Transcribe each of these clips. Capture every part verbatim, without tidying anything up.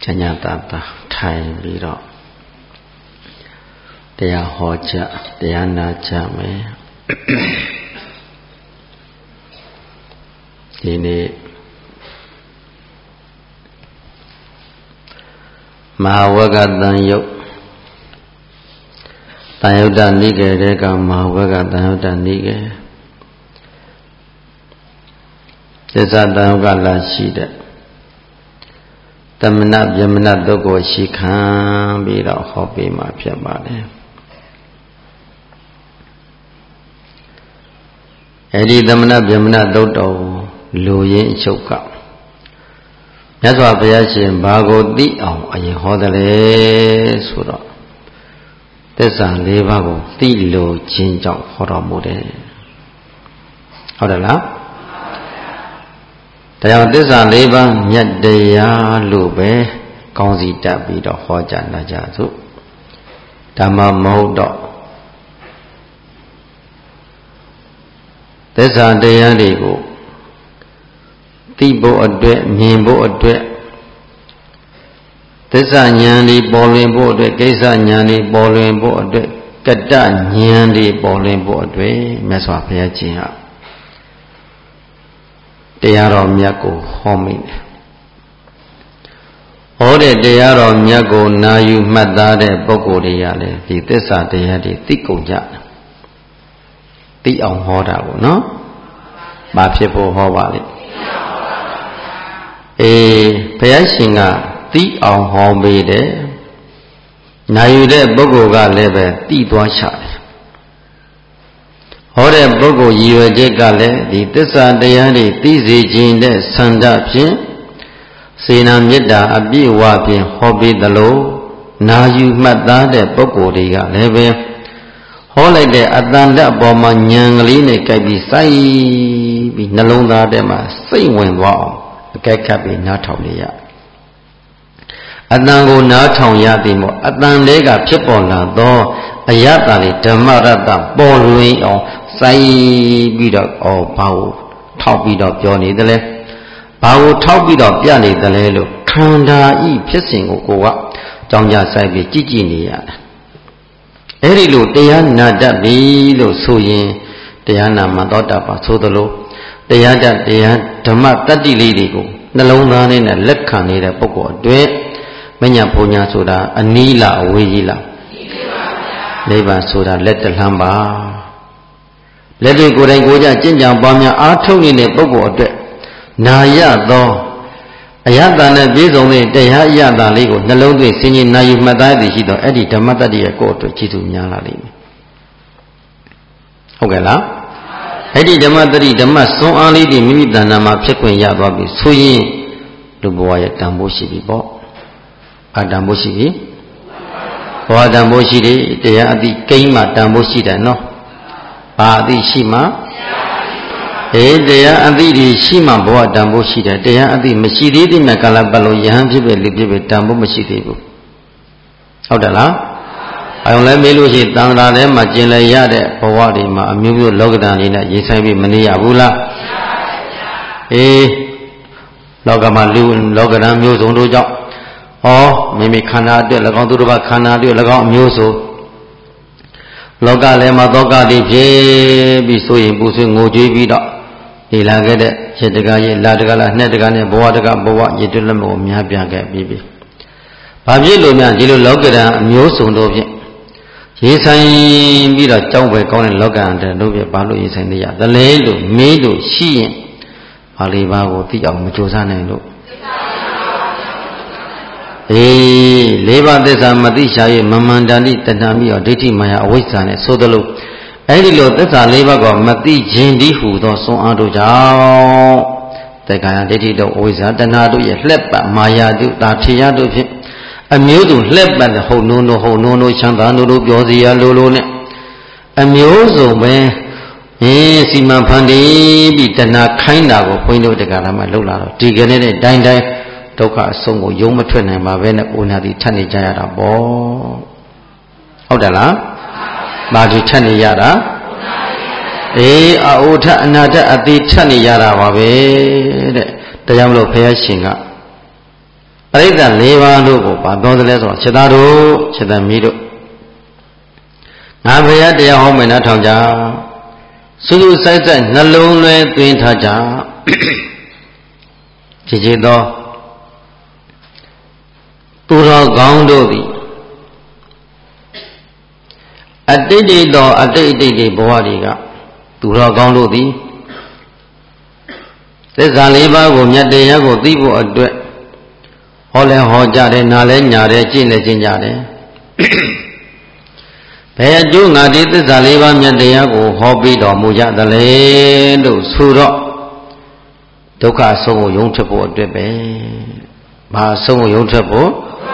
ညာတာတာထိုင်ပြီးတော့တရားဟောကြတရားနာကြမယ်ဒီနေ့မဟာဝဂ္ဂတန်ယုတ်တန်ယုတ်တနိကေတဲ့ကမဟာဝဂ္ဂတန်ယုတ်တနိကေသစ္စာတန်ယုတ်ကလာရှိတဲ့တမနဗျမနတုတ်ကိုရှိခံပြီးတော့ဟောပေးမှာဖြစ်ပါတယ်အဲဒီတမနဗျမနတုတ်တော်လူရင်းအချုပ်ကမြတ်စွာဘုရားရှင်ဘာကိုသိအောင်အရင်ဟောတယ်လဲဆိုတော့သစ္စာလေးပါးကိုသိလို့ခြင်းကြောင့်ဟောတော်မူတယ်ဟုတ်တယ်လားတရားသစ္စာလေးပါးမြတ်တရားလို့ပဲကောင်းစီတက်ပြီးတော့ဟောကြားနာကြစို့ဓမ္မမဟုတ်တော့သစ္စာတရားတွေကိုသိဖို့အတွက်မြင်ဖို့အတွက်သစ္စာဉာဏ်တွေပေါ်လွင်ဖို့အတွက်ကိစ္စဉာဏ်တွေပေါ်လွင်ဖို့အတွက်ကတ္တဉာဏ်တွေပေါ်လွင်ဖို့အတွက်မြတ်စွာဘုရားရှင်ဟာတရားတော်မြတ်ကိုဟောမိတယ်ဟောတဲ့တရားတော်မြတ်ကိုနာယူမှတ်သားတဲ့ပုဂ္ဂိုလ်တွေကလည်းဒီသစ္စာတရားတွေသိကုန်ကြတယ်သိအောင်ဟောတာပေါ့နော်ဘာဖြစ်ဖို့ဟောပါလိမ့်အေးဘုရားရှင်ကသိအောင်ဟောပေးတယ်နာယူတဲ့ပုဂ္ဂိုလ်ကလည်းပဲသိသွားချတယ်ဟောတဲ့ပုဂ္ဂိုလ်ရည်ရွယ်ချက်ကလည်းဒီသစ္စာတရားတွေသိစေခြင်းတဲ့ဆန္ဒဖြင့်စေနာမေတ္တာအပြည့်အဝဖြင့်ဟောပေးသလိုနာယူမှတ်သားတဲ့ပုဂ္ဂိုလ်တွေကလည်းပဲဟောလိုက်တဲ့အတ္တန္တအပေါ်မှာဉာဏ်ကလေးနဲ့ကြိုက်ပြီးစိုက်ပြီးနှလုံးသားထဲမှာစိတ်ဝင်သွားအောင်အကဲခတ်ပြီးနားထောင်နေရအတန်ကိုနားထောင်ရသည်မို့အတန်လေးကဖြစ်ပေါ်လာသောအယတ္တလေးဓမ္မရတ္တပေါ်လွင်အောင်စိုက်ပြီးတော့ဩဘာကိုထောက်ပြီးတော့ပြောနေတယ်လဲဘာကိုထောက်ပြီးတော့ပြနေတယ်လဲလို့ခန္ဓာဤဖြစ်စဉ်ကိုကိုကကြောင်းကြစိုက်ပြီးကြည့်ကြည့်နေရတာအဲ့ဒီလိုတရားနာတတ်ပြီလို့ဆိုရင်တရားနာမှသောတာပန်ဆိုသလိုတရားတတ်တရားဓမ္မတတ္တိလေးတွေကိုနှလုံးသားနဲ့လက်ခံနေတဲ့ပုဂ္ဂိုလ်အတွက်မညာဘုံညာဆိုတာအနီးလားအဝေးကြီးလားနိဗ္ဗာန်ဆိုတာလက်တလှမ်းပါလက်တွေကိုယ်တိုင်ကိုယ်ကြကျင့်ကြံပွားများအားထုတ်နေတဲ့ပုဂ္ဂိုလ်အတွက်နာရသောအယတ္တနဲ့ပြည့်စုံတဲ့တရားအယတ္တလေးကိုနှလုံးသွင်းစဉ်းကျင်နာယူမှတ်သားသည်ရှိတော့အဲ့ဒီဓမ္မတတ္တိရဲ့ကိုယ်အတွက်ကျေးဇူးများလာလိမ့်မယ်ဟုတ်ကဲ့လားအဲ့ဒီဓမ္မတတိဓမ္မစွမ်းအားလေးတွေမိမိတဏ္ဍာမှာဖြစ်ခွင့်ရသွားပြီဆိုရင်လူဘဝရဲ့တန်ဖိုးရှိပြီပေါ့အာတန်ဖိုးရှိပြီဘဝတန်ဖိုးရှိတယ်တရားအသိကိန်းမှတန်ဖိုးရှိတယ်နော်ဘာအသိရှိမှအေးတရားအသိတွေရှိမှဘဝတန်ဖိုးရှိတယ်တရားအသိမရှိသေးတဲ့မြတ်ကာလပတ်လုံးယဟန်ဖြစ်ပဲလူဖြစ်ပဲတန်ဖိုးမရှိသေးဘူးဟုတ်တယ်လားအယုံလည်းမေးလို့ရှိရင်တန်ត្រာထဲမှာကျင်လည်ရတဲ့ဘဝတွေမှာအမျိုးမျိုးလောကဓာတ်လေးနဲ့ရင်ဆိုင်ပြီးမနေရဘူးလားအေးလောကမှာလူလောကဓာတ်မျိုးစုံတို့ကြောင့်ဩမိမိခန္ဓာအတွက်၎င်းသူတစ်ပါးခန္ဓာအတွက်၎င်းအမျိုးစုံလောကလည်းမှာသောကတိဖြစ်ပြီးဆိုရင်ပူဆွေးငိုကြွေးပြီးတော့နေလာခဲ့တဲ့ရတကရဲ့လာတကလားနှစ်တကနဲ့ဘဝတကဘဝရည်တွလက်မို့များပြခဲ့ပြီးပြီဘာဖြစ်လို့များဒီလိုလောကဓာတ်အမျိုးစုံတို့ဖြင့်ရေးဆိုင်ပြီးတော့ကြောက်ပဲကောင်းတဲ့လောကဓာတ်တို့ဖြင့်ဘာလို့ရေးဆိုင်နေရသလဲလို့မေးလို့ရှိရင်ဘာလေးပါးကိုသိအောင်မကြိုးစားနိုင်လို့အေးလေးပါးသစ္စာမသိရှာ၍မမန္တတိတဏှာမိရောဒိဋ္ဌိမာယအဝိဇ္ဇာနဲ့ဆိုသလိုအဲ့ဒီလိုသစ္စာလေးပါးကိုမသိခြင်းဒီဟုသောစွမ်းအားတို့ကြောင့်တေခါယဒိဋ္ဌိတို့အဝိဇ္ဇာတဏှာတို့ရဲ့လှက်ပတ်မာယာတို့တာထေရတို့ဖြင့်အမျိုးစုံလှက်ပတ်ဟုတ်နိုးနိုးဟုတ်နိုးနိုးချမ်းသာနိုးနိုးပြောစီရလိုလိုနဲ့အမျိုးစုံပဲဟင်းစီမံဖန်တီးပြီးတဏှာခိုင်းတာကိုဘုန်းကြီးတို့တရားဓမ္မလှုပ်လာတော့ဒီကနေ့နဲ့တိုင်းတိုင်းဒုက္ခအဆုံးကိုယုံမထွက်နိုင်ပါပဲနဲ့အိုနာတိထပ်နေကြရတာပေါ့ဟုတ်တယ်လားဘာဒီထပ်နေရတာအေးအိုထအနာထအတိထပ်နေရတာပါပဲတဲ့တရားမလို့ဘုရားရှင်ကပရိသတ်၄ပါးတို့ကိုဘာတော်သလဲဆိုတော့ခြေသားတို့ခြေသားမီးတို့ငါဘုရားတရားဟောမယ်နားထောင်ကြစူးစူးဆိုင်ဆိုင်နှလုံးသွင်းသွင်းထားကြကြည်ကြည်သောသူတော်ကောင်းတို့သည်အတိတ်တိသောအတိတ်တိတ်ဘဝတွေကသူတော်ကောင်းတို့သည်သစ္စာလေးပါးကိုမြတ်တရားကိုသိဖို့အတွက်ဟောလဲဟောကြတယ်နားလဲညာတယ်ကျင့်လဲကျင့်ကြတယ်ဘယ်အကျိုးငါဒီသစ္စာလေးပါးမြတ်တရားကိုဟောပြီးတော်မူကြသလဲလို့ဆိုတော့ဒုက္ခအဆုံးကိုယုံထွက်ဖို့အတွက်ပဲဘာအဆုံးကိုယုံထွက်ဖို့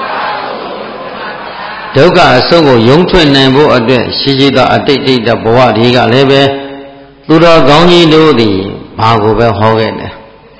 ဒုက္ခအဆုံးကိုယုံထွက်နိုင်ဖို့အတွက်ရှိရှိသောအတိတ်တိတ်ဘဝတွေကလည်းပဲသူတော်ကောင်းကြီးတို့သည်ဘာကိုပဲဟောခဲ့တယ်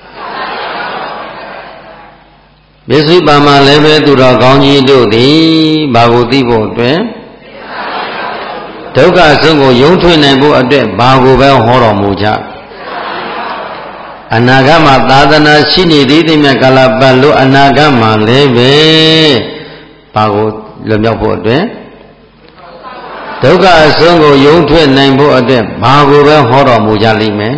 ပစ္စည်းပါမှာလည်းပဲသူတော်ကောင်းကြီးတို့သည်ဘာကိုသိဖို့အတွက်ဒုက္ခအဆုံးကိုယုံထွက်နိုင်ဖို့အတွက်ဘာကိုပဲဟောတော်မူကြအနာဂတ်မှာသာသနာရှိနေသေးတဲ့မြတ်ကာလပတ်လို့အနာဂတ်မှာလည်းပဲဘာကိုလွတ်မြောက်ဖို့အတွက်ဒုက္ခအဆုံးကိုယုံထွက်နိုင်ဖို့အတွက်ဘာကိုပဲဟောတော်မူကြလိမ့်မယ်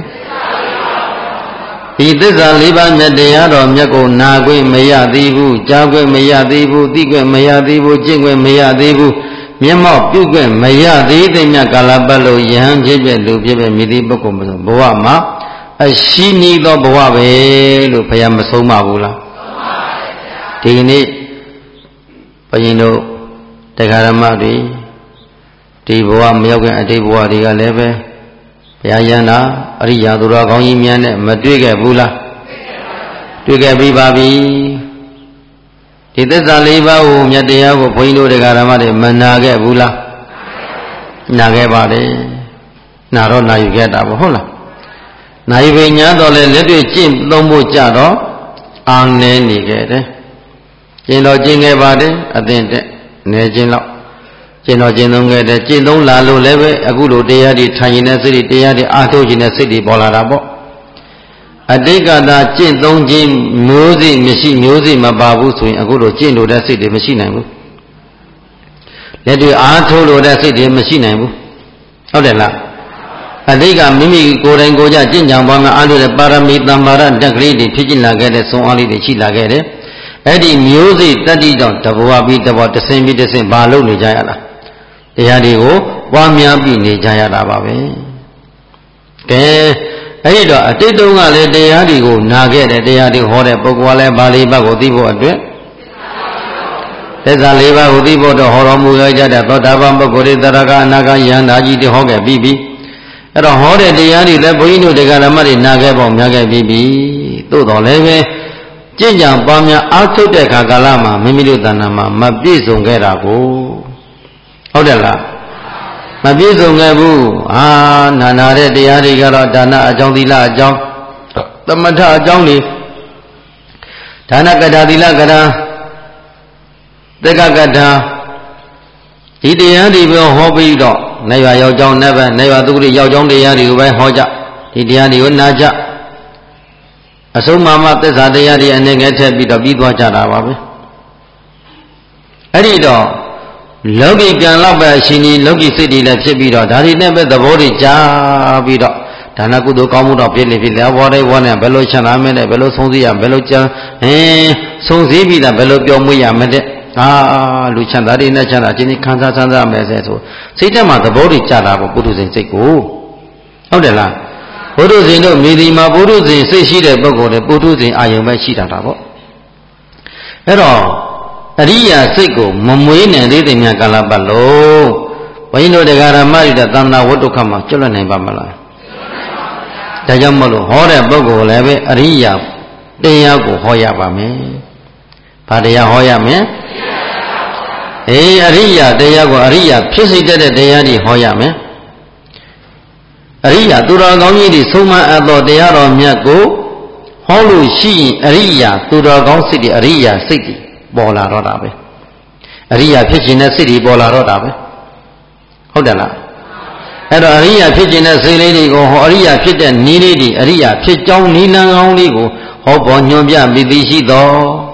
ဒီသစ္စာလေးပါးမြတ်တရားတော်မြတ်ကိုနာခွင့်မရသေးဘူးကြားခွင့်မရသေးဘူးသိခွင့်မရသေးဘူးကျင့်ခွင့်မရသေးဘူးမျက်မှောက်ပြုခွင့်မရသေးတဲ့မြတ်ကာလပတ်လို့ယဟန်ဖြစ်ဖြစ်လူဖြစ်ဖြစ်မြည်သည့်ပုဂ္ဂိုလ်မျိုးဘဝမှာအရှိနီးသောဘဝပဲလို့ဘုရားမဆုံးမဘူးလားဒီကနေ့ဘုရင်တို့တရားဓမ္မတွေဒီဘဝမရောက်ခင်အတိတ်ဘဝတွေကလည်းပဲဘုရားယန္တာအရိယာသူတော်ကောင်းကြီးများနဲ့မတွေ့ခဲ့ဘူးလားတွေ့ခဲ့ပြီပါပြီဒီသစ္စာလေးပါးကိုမြတ်တရားကိုဘုန်းကြီးတို့တရားဓမ္မတွေမနာခဲ့ဘူးလားနာခဲ့ပါတယ်နာတော့နာယူခဲ့တာပေါ့ဟုတ်လားနာယူပင်ညာတော့လေလက်တွေ့ကျင့်သုံးဖို့ကြတော့အာနေနေခဲ့တယ်ကျင့်တော်ကျင့်ခဲ့ပါတယ်အသင်တက်နေခြင်းလောက်ကျင့်တော်ကျင့်သုံးခဲ့တယ်ကျင့်သုံးလာလို့လည်းပဲအခုလိုတရားတွေထိုင်ရင်တဲ့စိတ်တွေတရားတွေအားထုတ်ခြင်းတဲ့စိတ်တွေပေါ်လာတာပေါ့အတိတ်ကသာကျင့်သုံးခြင်းမျိုးစိမရှိမျိုးစိမပါဘူးဆိုရင်အခုလိုကျင့်လို့တဲ့စိတ်တွေမရှိနိုင်ဘူးလက်တွေအားထုတ်လို့တဲ့စိတ်တွေမရှိနိုင်ဘူးဟုတ်တယ်လားအတိတ်ကမိမိကိုယ်တိုင်ကိုယ်ကြကျင့်ကြံပါမှအားထုတ်တဲ့ပါရမီတမ္မာရတက်ကလေးတွေဖြစ်ကျင်လာခဲ့တဲ့ဆုံးအားလေးတွေရှိလာခဲ့တယ်အဲ့ဒီမျိုးစိတတ္တိကြောင့်တဘဝပြီးတဘဝတဆင်းပြီးတဆင်းဘာလုပ်နေကြရလားတရားတွေကိုပွားများပြီးနေကြရတာပါပဲကဲအဲ့ဒီတော့အတိတ်တုန်းကလည်းတရားတွေကိုနာခဲ့တယ်တရားတွေဟောတဲ့ပုဂ္ဂိုလ်ကလည်းပါဠိဘတ်ကိုသိဖို့အတွက်သစ္စာလေးပါးကိုသိဖို့တော့ဟောတော်မူခဲ့ကြတဲ့သောတာပန်ပုဂ္ဂိုလ်တွေသရကအနာဂတ်ယန္တာကြီးတွေဟောခဲ့ပြီးပြီအဲ့တော့ဟောတဲ့တရားတွေလည်းဘုန်းကြီးတို့တရားဓမ္မတွေနာခဲ့ပေါ့များခဲ့ပြီးပြီသို့တော်လည်းပဲကျင့်ကြံပွားများအားထုတ်တဲ့ခါကာလမှာမိမိတို့တဏ္ဍာမှာမပြည့်စုံခဲ့တာကိုဟုတ်တယ်လားမပြည့်စုံခဲ့ဘူးအာနာနာတဲ့တရားတွေကတော့ဒါနအကြောင်းသီလအကြောင်းသမထအကြောင်းတွေဒါနကထာသီလကထာသက္ကကထာဒီတရားတွေပဲဟောပြီးတော့နေရွာရောက်ကြောင်းနဲ့ပဲနေရွာသူတွေရောက်ကြောင်းတရားတွေကိုပဲဟောကြဒီတရားတွေကိုနာကြအဆုံးမမသစ္စာတရားတွေအနေငယ်ထက်ပြီးတော့ပြီးသွားကြတာပါပဲအဲ့ဒီတော့လောကီကံလောက်ပဲအရှင်ကြီးလောကီစိတ်တွေလည်းဖြစ်ပြီးတော့ဒါတွေနဲ့ပဲသဘောတွေကြားပြီးတော့ဒါနကုသိုလ်ကောင်းမှုတော့ဖြစ်နေပြီလေဘောတိုင်းဘောနဲ့ဘယ်လိုချမ်းသာမလဲဘယ်လိုဆုံးစည်းရဘယ်လိုကြံဟင်းဆုံးစည်းပြီးတာဘယ်လိုပြောမွေးရမတဲ့ဟာလူချမ်းသာတွေနဲ့ချမ်းသာခြင်းခံစားဆန်းစားမယ်ဆိုစိတ်ထဲမှာသဘောတွေကြားတာပေါ့ပုထုဇဉ်စိတ်ကိုဟုတ်တယ်လားပုထုဇဉ်တို့မိဒီမှာပုထုဇဉ်စိတ်ရှိတဲ့ပုဂ္ဂိုလ်တွေပုထုဇဉ်အာယုံပဲရှိတာတာပေါ့အဲ့တော့အရိယာစိတ်ကိုမမွေးနိုင်သေးတဲ့မြတ်ကာလပတ်လုံးဘုန်းကြီးတို့တရားဓမ္မတွေသံဃာဝတ္တုခမှာကျွတ်လွတ်နိုင်ပါမလားဒါကြောင့်မလို့ဟောတဲ့ပုဂ္ဂိုလ်လည်းပဲအရိယာတရားကိုဟောရပါမယ်။ဘာတရားဟောရမလဲ။အေးအရိယာတရားကိုအရိယာဖြစ်စေတတ်တဲ့တရားတွေဟောရမယ်။အရိယာသူတော်ကောင်းကြီးတွေဆုံးမအပ်သောတရားတော်မြတ်ကိုဟောလို့ရှိရင်အရိယာသူတော်ကောင်းစိတ်တွေအရိယာစိတ်တွေပေါ်လာတော့တာပဲအရိယာဖြစ်ခြင်းနဲ့စိတ်တွေပေါ်လာတော့တာပဲဟုတ်တယ်လားအဲ့တော့အရိယာဖြစ်ခြင်းနဲ့စိတ်လေးတွေကိုဟောအရိယာဖြစ်တဲ့နည်းလေးတွေအရိယာဖြစ်ကြောင်းနည်းလမ်းကောင်းလေးကိုဟောပေါ်ညွှန်ပြမိသိရှိသော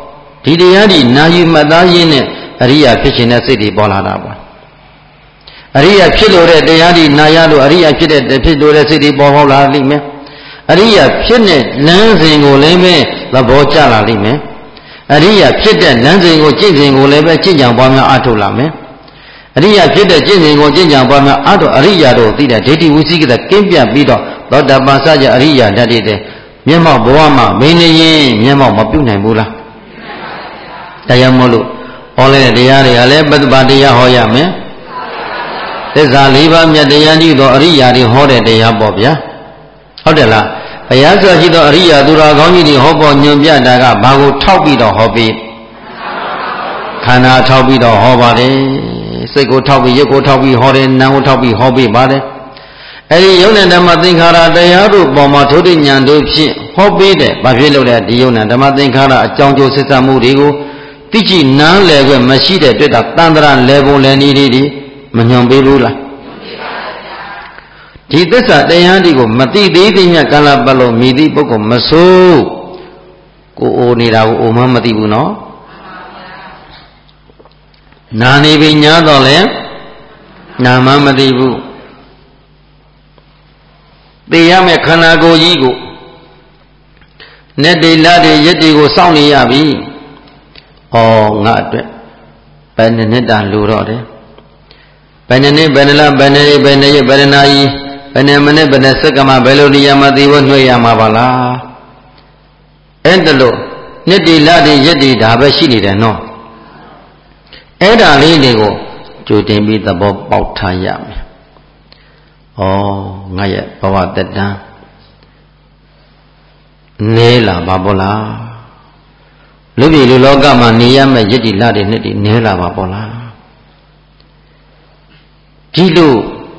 ဒီတရားဒီနာယူမှတ်သားရင်းနဲ့အရိယာဖြစ်ခြင်းနဲ့စိတ်တွေပေါ်လာတာပါအရိယာဖြစ်လို့တဲ့တရားဒီနာရလို့အရိယာဖြစ်တဲ့ဖြစ်လို့တဲ့စိတ်တွေပေါ်ပေါက်လာလိမ့်မယ်အရိယာဖြစ်တဲ့လမ်းစဉ်ကိုလည်းပဲသဘောကျလာလိမ့်မယ်အရိယာဖြစ်တဲ့လမ်းစဉ်ကိုကျင့်စဉ်ကိုလည်းပဲကျင့်ကြံပွားများအားထုတ်လာမယ်အရိယာဖြစ်တဲ့ကျင့်စဉ်ကိုကျင့်ကြံပွားများအားထုတ်အရိယာတို့သိတဲ့ဒိဋ္ဌိဝိသိကိတကင်းပြတ်ပြီးတော့သောတာပန်စကြအရိယာတတ်တဲ့မျက်မှောက်ဘဝမှာမင်းနေရင်မျက်မှောက်မပြုတ်နိုင်ဘူးလားတရားမို့လို့ဟောတဲ့တရားတွေကလည်းပတ္တပါတရားဟောရမယ်သစ္စာလေးပါးမြတ်တရားကြီးသောအရိယာတွေဟောတဲ့တရားပေါ့ဗျာဟုတ်တယ်လားဘုရားဆိုရှိသောအရိယာသူတော်ကောင်းကြီးတွေဟောပေါ်ညွန်ပြတာကဘာကိုထောက်ပြီးတော့ဟောပြီးခန္ဓာထောက်ပြီးတော့ဟောပါတယ်စိတ်ကိုထောက်ပြီးရုပ်ကိုထောက်ပြီးဟောတယ်နာမ်ကိုထောက်ပြီးဟောပြီးပါတယ်အဲဒီယုံနဲ့ဓမ္မသင်္ခါရတရားတို့ပေါ်မှာထိုတိဉာဏ်တို့ဖြင့်ဟောပေးတယ်ဘာဖြစ်လို့လဲဒီယုံနဲ့ဓမ္မသင်္ခါရအကြောင်းကျိုးဆက်ဆံမှုတွေကိုသိကြည်နားလည်ခွင့်မရှိတဲ့တွေ့တာတန်ត្រာလဲပုံလဲနည်းတွေမညွန်ပေးဘူးလားဒီသစ္စာတရားတွေကိုမသိသေးသေးမြတ်ကာလပတ်လုံးမြည်သည့်ပုဂ္ဂိုလ်မဆိုးကိုအိုနေတာကိုအိုမှမသိဘူးနော်နာနေပြီညာတော့လဲနာမှမသိဘူးသိရမယ့်ခန္ဓာကိုယ်ကြီးကိုနဲ့တေလတွေရက်တွေကိုစောင့်နေရပြီဩငါအတွက်ဘယ်နှစ်နှစ်တန်လိုတော့တယ်ဘယ်နှစ်နှစ်ဘယ်နှလဘယ်နှစ်ရက်ဘယ်နှစ်ရက်ဘယ်နာရီဘယ်နှမိနစ်ဘယ်နှစက္ကန့်ဘယ်လိုနေရာမှာသိဖို့နှွှဲရမှာပါလားအဲ့ဒါလို့နှစ်တေလတွေရက်တွေဒါပဲရှိနေတယ်နော်အဲ့ဒါလေးတွေကိုကြိုတင်ပြီးသဘောပေါက်ထားရမယ်ဩငါရဲ့ဘဝတက်တန်းနေလာပါဘောလားလူပြည်လူလောကမှာနေရမယ့်ယတ္တိလတွေနှစ်တွေနေလာပါဘောလားဒီလို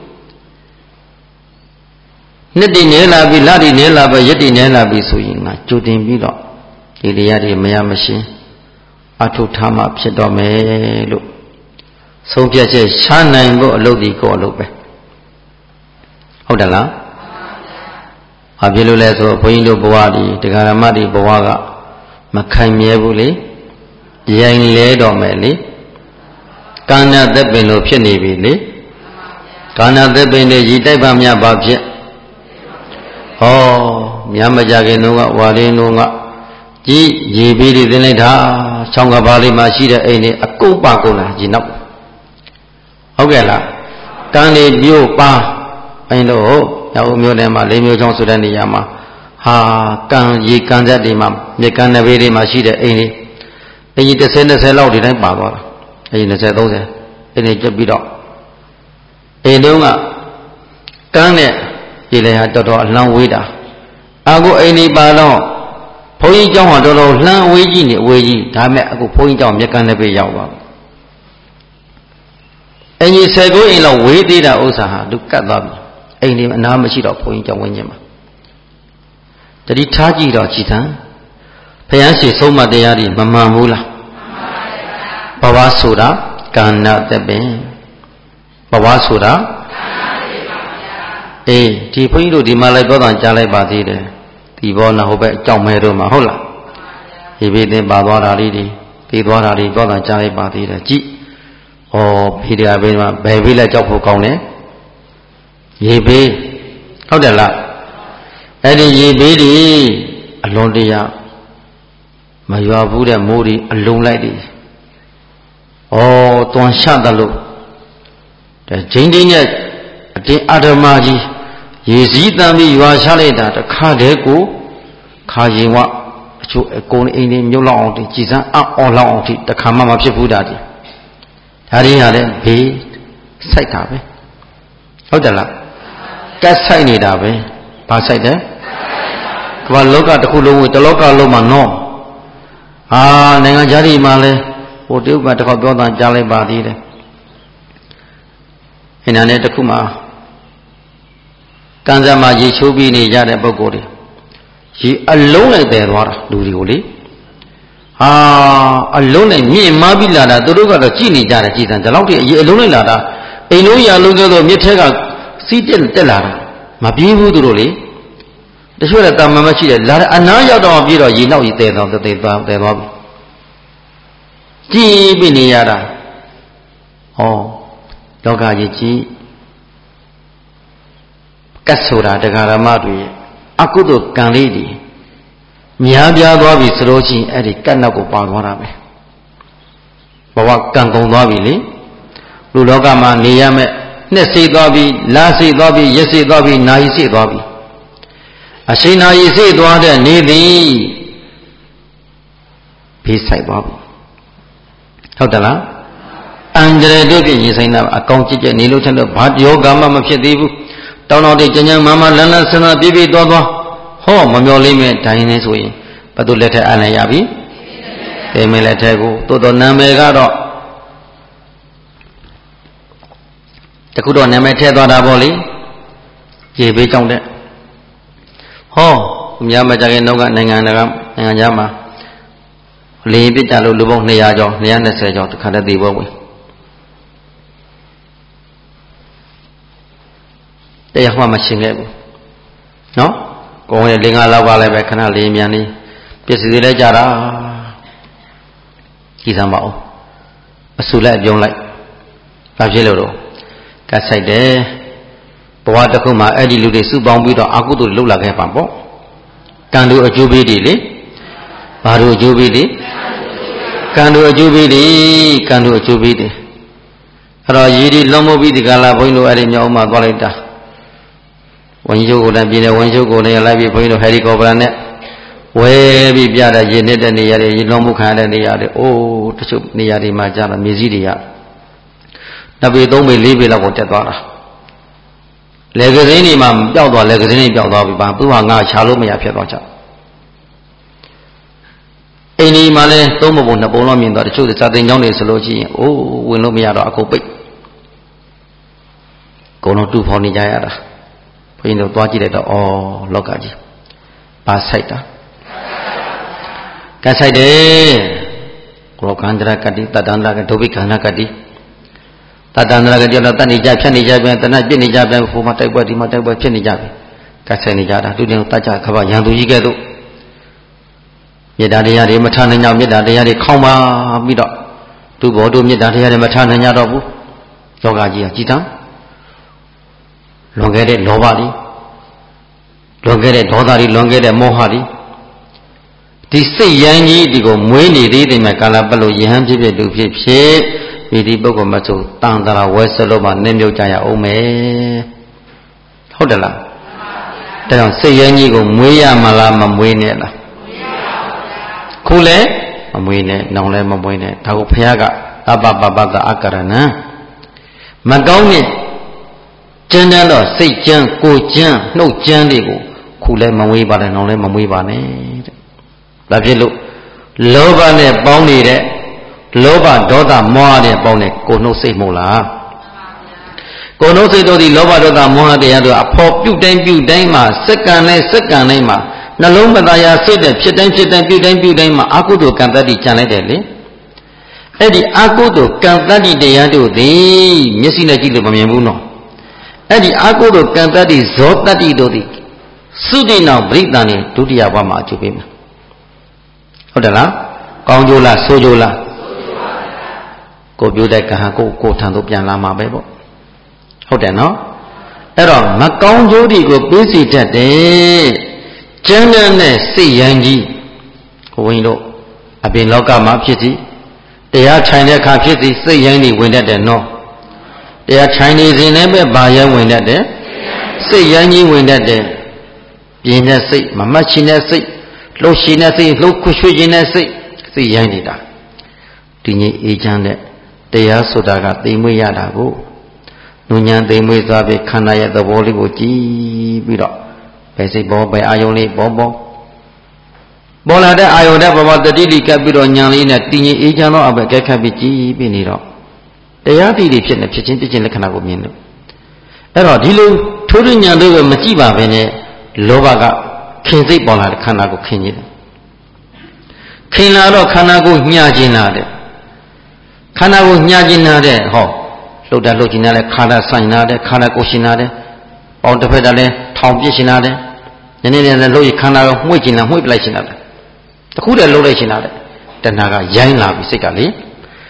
နှစ်တွေနေလာပြီလတွေနေလာပြီယတ္တိနေလာပြီဆိုရင်ငါကြိုတင်ပြီးတော့ဒီတရားတွေမရမရှင်းအထုထားမှဖြစ်တော့မယ်လို့ဆုံးဖြတ်ချက်ရှားနိုင်ဖို့အလုပ်ဒီကိုအလုပ်ပဲဟုတ်တယ်လားဘာဖြစ်လို့လဲဆိုဘုန်းကြီးတို့ဘဝဒီတရားဓမ္မတွေဘဝကမခိုင်မြဲဘူးလေရိုင်လဲတော့မယ်လေကာဏသက်ပင်လို့ဖြစ်နေပြီလေကာဏသက်ပင်တွေရည်တိုက်ပါမြပါဖြစ်ဟောမြတ်မကြခင်တို့ကဝါရင်းတို့ကကြည်ရေပြီးတွေသင်လိုက်တာဆောင်းကဘာလေးမှာရှိတဲ့အိမ်တွေအကုန်ပါကုန်လာကြီးနောက်ဟုတ်ကဲ့လားကံတွေပြို့ပါအိမ်တို့ရောက်မျိုးထဲမှာလေးမျိုးချောင်းဆိုတဲ့နေရာမှာဟာကံရေကံဇက်တွေမှာမြေကံနဘေးတွေမှာရှိတဲ့အိမ်တွေအိမ်ကြီးတစ်ဆယ်နှစ်ဆယ်လောက်ဒီတိုင်းပါသွားတာအိမ်နှစ်ဆယ်သုံးဆယ်အိမ်တွေကျက်ပြီးတော့အိမ်တုံးကကန်းနဲ့ရေလေဟာတော်တော်အလံဝေးတာအခုအိမ်ဒီပါတော့ဘုန်းကြီးเจ้าဟာတော်တော်လှမ်းဝေးကြီးနေဝေးကြီးဒါမဲ့အခုဘုန်းကြီးเจ้าမြေကံနဘေးရောက်ပါဘူးအိမ်ကြီးဆယ်ကိုအိမ်လောက်ဝေးသေးတာဥစ္စာဟာသူကတ်သွားပြီအိမ်ဒီအနားမရှိတော့ဘုန်းကြီးเจ้าဝင်းကျင်မှာတတိထားကြည့်တော့ကြည်သံဘုရားရှိဆုံးမတရားတွေမမှန်ဘူးလားမှန်ပါဗျာဘဝဆိုတာကာဏသက်ပင်ဘဝဆိုတာကာဏတွေပါဗျာအေးဒီဘုန်းကြီးတို့ဒီမှာလိုက်ပြောတာကြားလိုက်ပါသေးတယ်ဒီဘောနာဟိုဘက်အကြောင်းမဲတို့မှာဟုတ်လားမှန်ပါဗျာဒီဘေးသင်ပါသွားတာလေးတွေသိသွားတာတွေပြောတာကြားလိုက်ပါသေးတယ်ကြည့်ဩဖေးတရားဘေးမှာဘယ်ဘေးလဲကြောက်ဖို့ကောင်းတယ်ရေဘေးဟုတ်တယ်လားအဲ့ဒီရေဘေးတွေအလွန်တရာမရွာဘူးတဲ့မိုးတွေအလုံးလိုက်တယ်ဩတွန်ရှတယ်လို့တဲ့ဂျိန်းတင်းနဲ့အတင်းအဓမ္မကြီးရေစည်းတမ်းပြီးရွာချလိုက်တာတခါတည်းကိုခါရင်ဝအချို့အကုန်အိမ်တွေမြုပ်လောက်အောင်ကြည်စမ်းအော်လောက်အောင်တခါမှမဖြစ်ဘူးတာဒီဒါရင်းရတဲ့ဘေးစိုက်တာပဲဟုတ်တယ်လားကတ်ဆိုင်နေတာပဲဘာဆိုင်တယ်ကမ္ဘာလောကတစ်ခုလုံးကိုတလောကလုံးမှာနော်အာနိုင်ငံခြားတွေမှာလဲဟိုတရုတ်ကတစ်ခေါက်ပြောတာကြားလိုက်ပါသေးတယ်ဟင်နာနဲ့တစ်ခုမှာကံစမ်းမှာရေချိုးပြီးနေကြတဲ့ပုဂ္ဂိုလ်တွေရေအလုံးလိုက်တယ်သွားတာလူတွေကိုလေဟာအလုံးနဲ့မြင့်မားပြီးလာတာသူတို့ကတော့ကြည်နေကြတယ်ကြည်စံဒီလောက်ထိရေအလုံးလိုက်လာတာအိမ်လုံးရလုံးကျတော့မြစ်ထဲကစီးတက်တက်လာတာမပြေးဘူးသူတို့လေတချို့လည်းတာမန်မရှိတယ်လာအနားရောက်တော့ပြေးတော့ရေနောက်ရေတဲတော့တဲသွားတဲသွားပြီကြည်ပြီးနေရတာဟောလောကကြီးကြီးကတ်ဆိုတာတရားဓမ္မတွေအကုသိုလ်ကံလေးတွေများပြားသွားပြီဆိုလို့ချင်းအဲ့ဒီကတ်နောက်ကိုပါသွားတာပဲဘဝကံကုန်သွားပြီလေလူလောကမှာနေရမယ်နှစ်စိတ်သွားပြီလာစိတ်သွားပြီရက်စိတ်သွားပြီနာရီစိတ်သွားပြီအရှိန်နာရီစိတ်သွားတဲ့နေသည်ဖေးဆိုင်သွားပြီဟုတ်တယ်လားအန္တရာယ်တို့ဖြင့်ရင်ဆိုင်တာအကောင်ကြည့်ကြနေလို့ထက်တော့ဘာယောဂမှမဖြစ်သေးဘူးတောင်းတောင်းတိတ်ကြမ်းကြမ်းမမလန်းလန်းဆန်းဆန်းပြည့်ပြည့်သွားသွားဟောမမျောလေးမဲ့ဒိုင်းနေဆိုရင်ဘယ်သူလက်ထက်အနိုင်ရပြီတေမင်းလက်ထက်ကိုတိုးတော်နာမည်ကတော့တခုတော့နာမည်ထည့်သွားတာပေါ့လေရေဘေးကြောင့်တဲ့ဟောအများမကြခင်တော့ကနိုင်ငံတကာနိုင်ငံခြားမှာလေပြစ်ကြလို့လူပေါင်းနှစ်ရာကျော်နှစ်ရာနှစ်ဆယ်ကျော်တခါတည်းသေပေါ်ဝင်တရားမှမရှင်းခဲ့ဘူးနော်ကိုယ်ရဲ့လင်္ကာလောက်ကလည်းပဲခဏလေးမြန်နေပစ္စည်းတွေလည်းကြတာကြည်စမ်းပါဦးအဆူလိုက်ပြုံးလိုက်ဘာဖြစ်လို့တော့ကတ်ဆိုင်တယ်ဘဝတစ်ခုမှာအဲ့ဒီလူတွေစုပေါင်းပြီးတော့အကုသိုလ်လှုပ်လာခဲ့ပါပေါ့ကံတို့အကျိုးပေးတယ်လေဘာတို့အကျိုးပေးတယ်ကံတို့အကျိုးပေးတယ်ကံတို့အကျိုးပေးတယ်အဲ့တော့ရည်ဒီလုံးမပြီးဒီကလာဘုန်းကြီးတို့အဲ့ဒီမြောက်မှာသွားလိုက်တာဝန်ကြီးချုပ်ကိုလည်းပြည်နယ်ဝန်ကြီးချုပ်ကိုလည်းလိုက်ပြီးဘုန်းကြီးတို့ဟယ်လီကော်ပတာနဲ့ဝဲပြီးပြတဲ့ရေနေတဲ့နေရာတွေရေလုံးမှုခံရတဲ့နေရာတွေအိုးတချို့နေရာတွေမှာကြာတာမြေစည်းတွေကနှစ်ပေသုံးပေလေးပေလောက်ကိုတက်သွားတာလေကစင်းတွေမှာပျောက်သွားလေကစင်းတွေပျောက်သွားပြီပါသူ့ဟာငါချလို့မရဖြစ်သွားကြအိမ်ဒီမှာလဲသုံးပုံနှစ်ပုံလောက်မြင်သွားတချို့စာသင်ကျောင်းတွေဆိုလို့ရှိရင်အိုးဝင်လို့မရတော့အကုန်ပိတ်အကုန်လုံးတူဖော်နေကြရတာဘုန်းကြီးတို့သွားကြည့်လိုက်တော့အော်လောကကြီးပါဆိုင်တာကဆိုင်တယ်ကောကန္တရကတိတတန္တရကဒုဗိခန္ဓကတိတတန္တရကတိတော့တတ်နေကြဖြတ်နေကြပြန်တဏှပြစ်နေကြပြန်ဟိုမှာတိုက်ပွဲဒီမှာတိုက်ပွဲဖြစ်နေကြပြီကဆိုင်နေကြတာသူတင်တတ်ကြခဘရန်သူကြီးကဲ့သို့မေတ္တာတရားတွေမထားနိုင်ကြမေတ္တာတရားတွေခေါင်းပါပြီးတော့သူဘောတို့မေတ္တာတရားတွေမထားနိုင်ကြတော့ဘူးယောဂကြီးကကြည်တမ်းလွန်ခဲ့တဲ့လောဘတွေလွန်ခဲ့တဲ့ဒေါသတွေလွန်ခဲ့တဲ့မောဟတွေဒီစိတ်ရန်ကြီးဒီကိုမွေးနေသေးတယ်မှာကာလပတ်လို့ယဟန်ဖြစ်ဖြစ်သူဖြစ်ဖြစ်ဒီဒီပုဂ္ဂိုလ်မဆိုတန်တရာဝဲစလို့မှနင်းမြုပ်ကြရအောင်မယ်ဟုတ်တယ်လားဒါကြောင့်စိတ်ရန်ကြီးကိုမွေးရမလားမမွေးနဲ့လားခုလဲမမွေးနဲ့နောင်လဲမမွေးနဲ့ဒါကိုဘုရားကအပပပတအကရဏံမကောင်းတဲ့ကျမ်းတမ်းတော့စိတ်ကျမ်းကိုကျမ်းနှုတ်ကျမ်းတွေကိုခုလဲမမွေးပါနဲ့နောင်လဲမမွေးပါနဲ့တဲ့ဒါဖြစ်လို့လောဘနဲ့ပေါင်းနေတဲ့လောဘဒေါသမောဟနဲ့ပေါင်းတဲ့ကိုနှုတ်စိတ်မို့လားကိုနှုတ်စိတ်တို့ဒီလောဘဒေါသမောဟတရားတို့အဖော်ပြုတ်တိုင်းပြုတ်တိုင်းမှာစက္ကန့်နဲ့စက္ကန့်တိုင်းမှာနှလုံးမသားရာစိတ်တဲ့ဖြစ်တိုင်းဖြစ်တိုင်းပြုတ်တိုင်းပြုတ်တိုင်းမှာအကုသိုလ်ကံတတ္တိကြံလိုက်တယ်လေအဲ့ဒီအကုသိုလ်ကံတတ္တိတရားတို့သည်မျက်စိနဲ့ကြည့်လို့မမြင်ဘူးနော်အဲ့ဒီအကုသိုလ်ကံတတ္တိဇောတတ္တိတို့သည်သုတိနောပရိသန်နဲ့ဒုတိယဘဝမှာအကျိုးပေးမယ်ဟုတ်တယ်လားကောင်းကျိုးလားဆိုးကျိုးလားကိုပြောတဲ့ကံဟာကိုကိုထံသို့ပြန်လာမှာပဲပေါ့ဟုတ်တယ်နော်အဲ့တော့မကောင်းကျိုးတွေကိုပေးစီတတ်တယ်ကျမ်းဂန်နဲ့စိတ်ရန်ကြီးကိုဝင်းတို့အပြင်လောကမှာဖြစ်စီတရားထိုင်တဲ့အခါဖြစ်စီစိတ်ရန်ကြီးဝင်တတ်တယ်နော်တရားထိုင်နေစဉ်လည်းပဲဘာရန်ဝင်တတ်တယ်စိတ်ရန်ကြီးဝင်တတ်တယ်ပြင်းတဲ့စိတ်မမှတ်ချင်တဲ့စိတ်လှုပ်ရှင်တဲ့စိတ်လှုပ်ခွရွှေ့ခြင်းတဲ့စိတ်စိတ်ရိုင်းနေတာဒီငြိမ်အေးချမ်းတဲ့တရားဆိုတာကသိမ့်မွေ့ရတာကိုနုညံသိမ့်မွေ့သွားပြီးခန္ဓာရဲ့သဘောလေးကိုကြည်ပြီးတော့ဘယ်စိတ်ပေါ်ဘယ်အာယုံလေးပေါ်ပေါ်ပေါ်လာတဲ့အာယုံတဲ့ဘဝတတိလိကပ်ပြီးတော့ညံလေးနဲ့တည်ငြိမ်အေးချမ်းတော့အပဲကဲခတ်ပြီးကြည်ပြီးနေတော့တရားတည်တည်ဖြစ်နေဖြစ်ချင်းဖြစ်ချင်းလက္ခဏာကိုမြင်လို့အဲ့တော့ဒီလိုထိုးရညံတို့ကမကြည့်ပါဘဲနဲ့လောဘကခင်စိတ်ပေါ်လာတဲ့ခန္ဓာကိုခင်နေတယ်ခင်လာတော့ခန္ဓာကိုညှာကျင်လာတယ်ခန္ဓာကိုညှာကျင်လာတဲ့ဟောလှုပ်တာလှုပ်ကျင်လာတဲ့ခန္ဓာဆိုင်လာတဲ့ခန္ဓာကိုရှင်လာတဲ့ပေါင်းတစ်ဖက်တည်းလဲထောင်ပြစ်ရှင်လာတဲ့နည်းနည်းနဲ့လှုပ်ရခန္ဓာကိုမှွေ့ကျင်လာမှွေ့ပလိုက်ရှင်လာတယ်တခုတည်းလှုပ်လိုက်ရှင်လာတဲ့တဏှာကရိုင်းလာပြီစိတ်ကလေ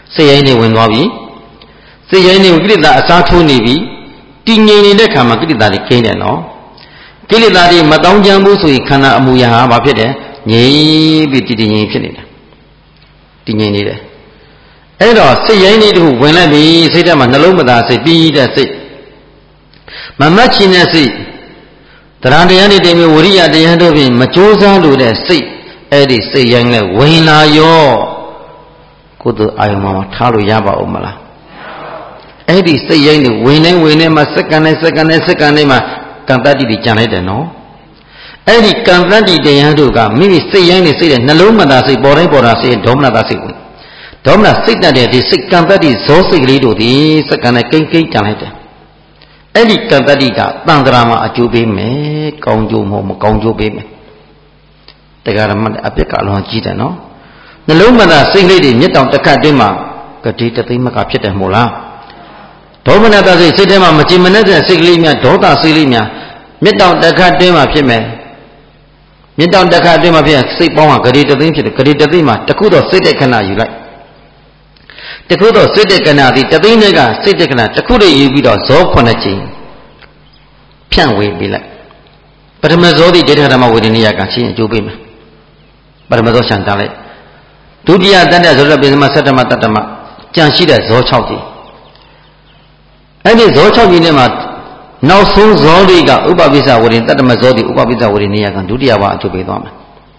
စိတ်ရိုင်းနေဝင်သွားပြီစိတ်ရိုင်းနေကိလေသာအစားထိုးနေပြီတည်ငြိမ်နေတဲ့ခါမှာကိလေသာတွေကင်းတယ်နော်ကိလေသာတွေမတောင်းကြဘူးဆိုရင်ခန္ဓာအမူအရာဟာဘာဖြစ်တယ်ငြိမ်ပြီးတည်တည်ငြိမ်ဖြစ်နေတယ်တည်ငြိမ်နေတယ်အဲ့တော့စိတ်ရိုင်းနေတခုဝင်လိုက်ပြီစိတ်ထဲမှာနှလုံးမသားစိတ်ပြီးတဲ့စိတ်မမတ်ချင်တဲ့စိတ်တရားတရားတွေတည်းမျိုးဝိရိယတရားတို့ဖြင့်မကြိုးစားလို့တဲ့စိတ်အဲ့ဒီစိတ်ရိုင်းလဲဝင်လာရောကုသိုလ်အာယုံမှာထားလို့ရပါဦးမလားအဲ့ဒီစိတ်ရိုင်းတွေဝင်နေဝင်နေမှာစက္ကန့်နဲ့စက္ကန့်နဲ့စက္ကန့်နဲ့မှာကံတတ္တိတွေကြံလိုက်တယ်နော်အဲ့ဒီကံတတ္တိတရားတို့ကမိမိစိတ်ရိုင်းနေစိတ်တဲ့နှလုံးမသာစိတ်ပေါ်တိုင်းပေါ်တာစိတ်ဒေါမနတာစိတ်ဝင်ဒေါမနစိတ်တတ်တဲ့ဒီစိတ်ကံတတ္တိဇောစိတ်ကလေးတို့ဒီစက္ကန့်နဲ့ကိမ့်ကိမ့်ကြံလိုက်တယ်အဲ့ဒီကံတတ္တိကတန်ត្រာမှာအကျိုးပေးမယ်ကောင်းကျိုးမဟုတ်မကောင်းကျိုးပေးမယ်တရားဓမ္မနဲ့အပြစ်ကအလွန်ကြီးတယ်နော်နှလုံးမသာစိတ်လေးတွေမြတ်တောင်တစ်ခတ်တွင်းမှာဂတိတသိမ့်မကဖြစ်တယ်မို့လားဒေါမနတစိတ်စိတ်ထဲမှာမကြင်မနဲ့တဲ့စိတ်ကလေးများဒေါသစိတ်လေးများမြတ်တောင်တစ်ခတ်တွင်းမှာဖြစ်မယ်မြတ်တောင်တစ်ခတ်တွင်းမှာဖြစ်စိတ်ပေါင်းဟာဂတိတသိမ့်ဖြစ်တယ်ဂတိတသိမ့်မှာတခုတော့စိတ်တဲ့ခဏယူလိုက်တခုတော့စိတ်တဲ့ခဏဒီတသိမ့်တွေကစိတ်တဲ့ခဏတခုတည်းယူပြီးတော့ဇောခုနှစ်ချိန်ဖြန့်ဝေပေးလိုက်ပထမဇောတိဒေဋ္ဌဓမ္မဝေဒနိယကချင်းအကျိုးပေးမယ်ပထမဇောရှံတားလိုက်ဒုတိယတတ္တဇောရပိသမသတ္တမတတ္တမကြံရှိတဲ့ဇော၆ကြီးအဲ့ဒီဇော၆ကြီးနဲ့မှာနောက်ဆုံးဇောလေးကဥပပိစ္ဆဝေဒင်တတ္တမဇောတိဥပပိစ္ဆဝေဒနိယကဒုတိယဘာအကျိုးပေးသွားမယ်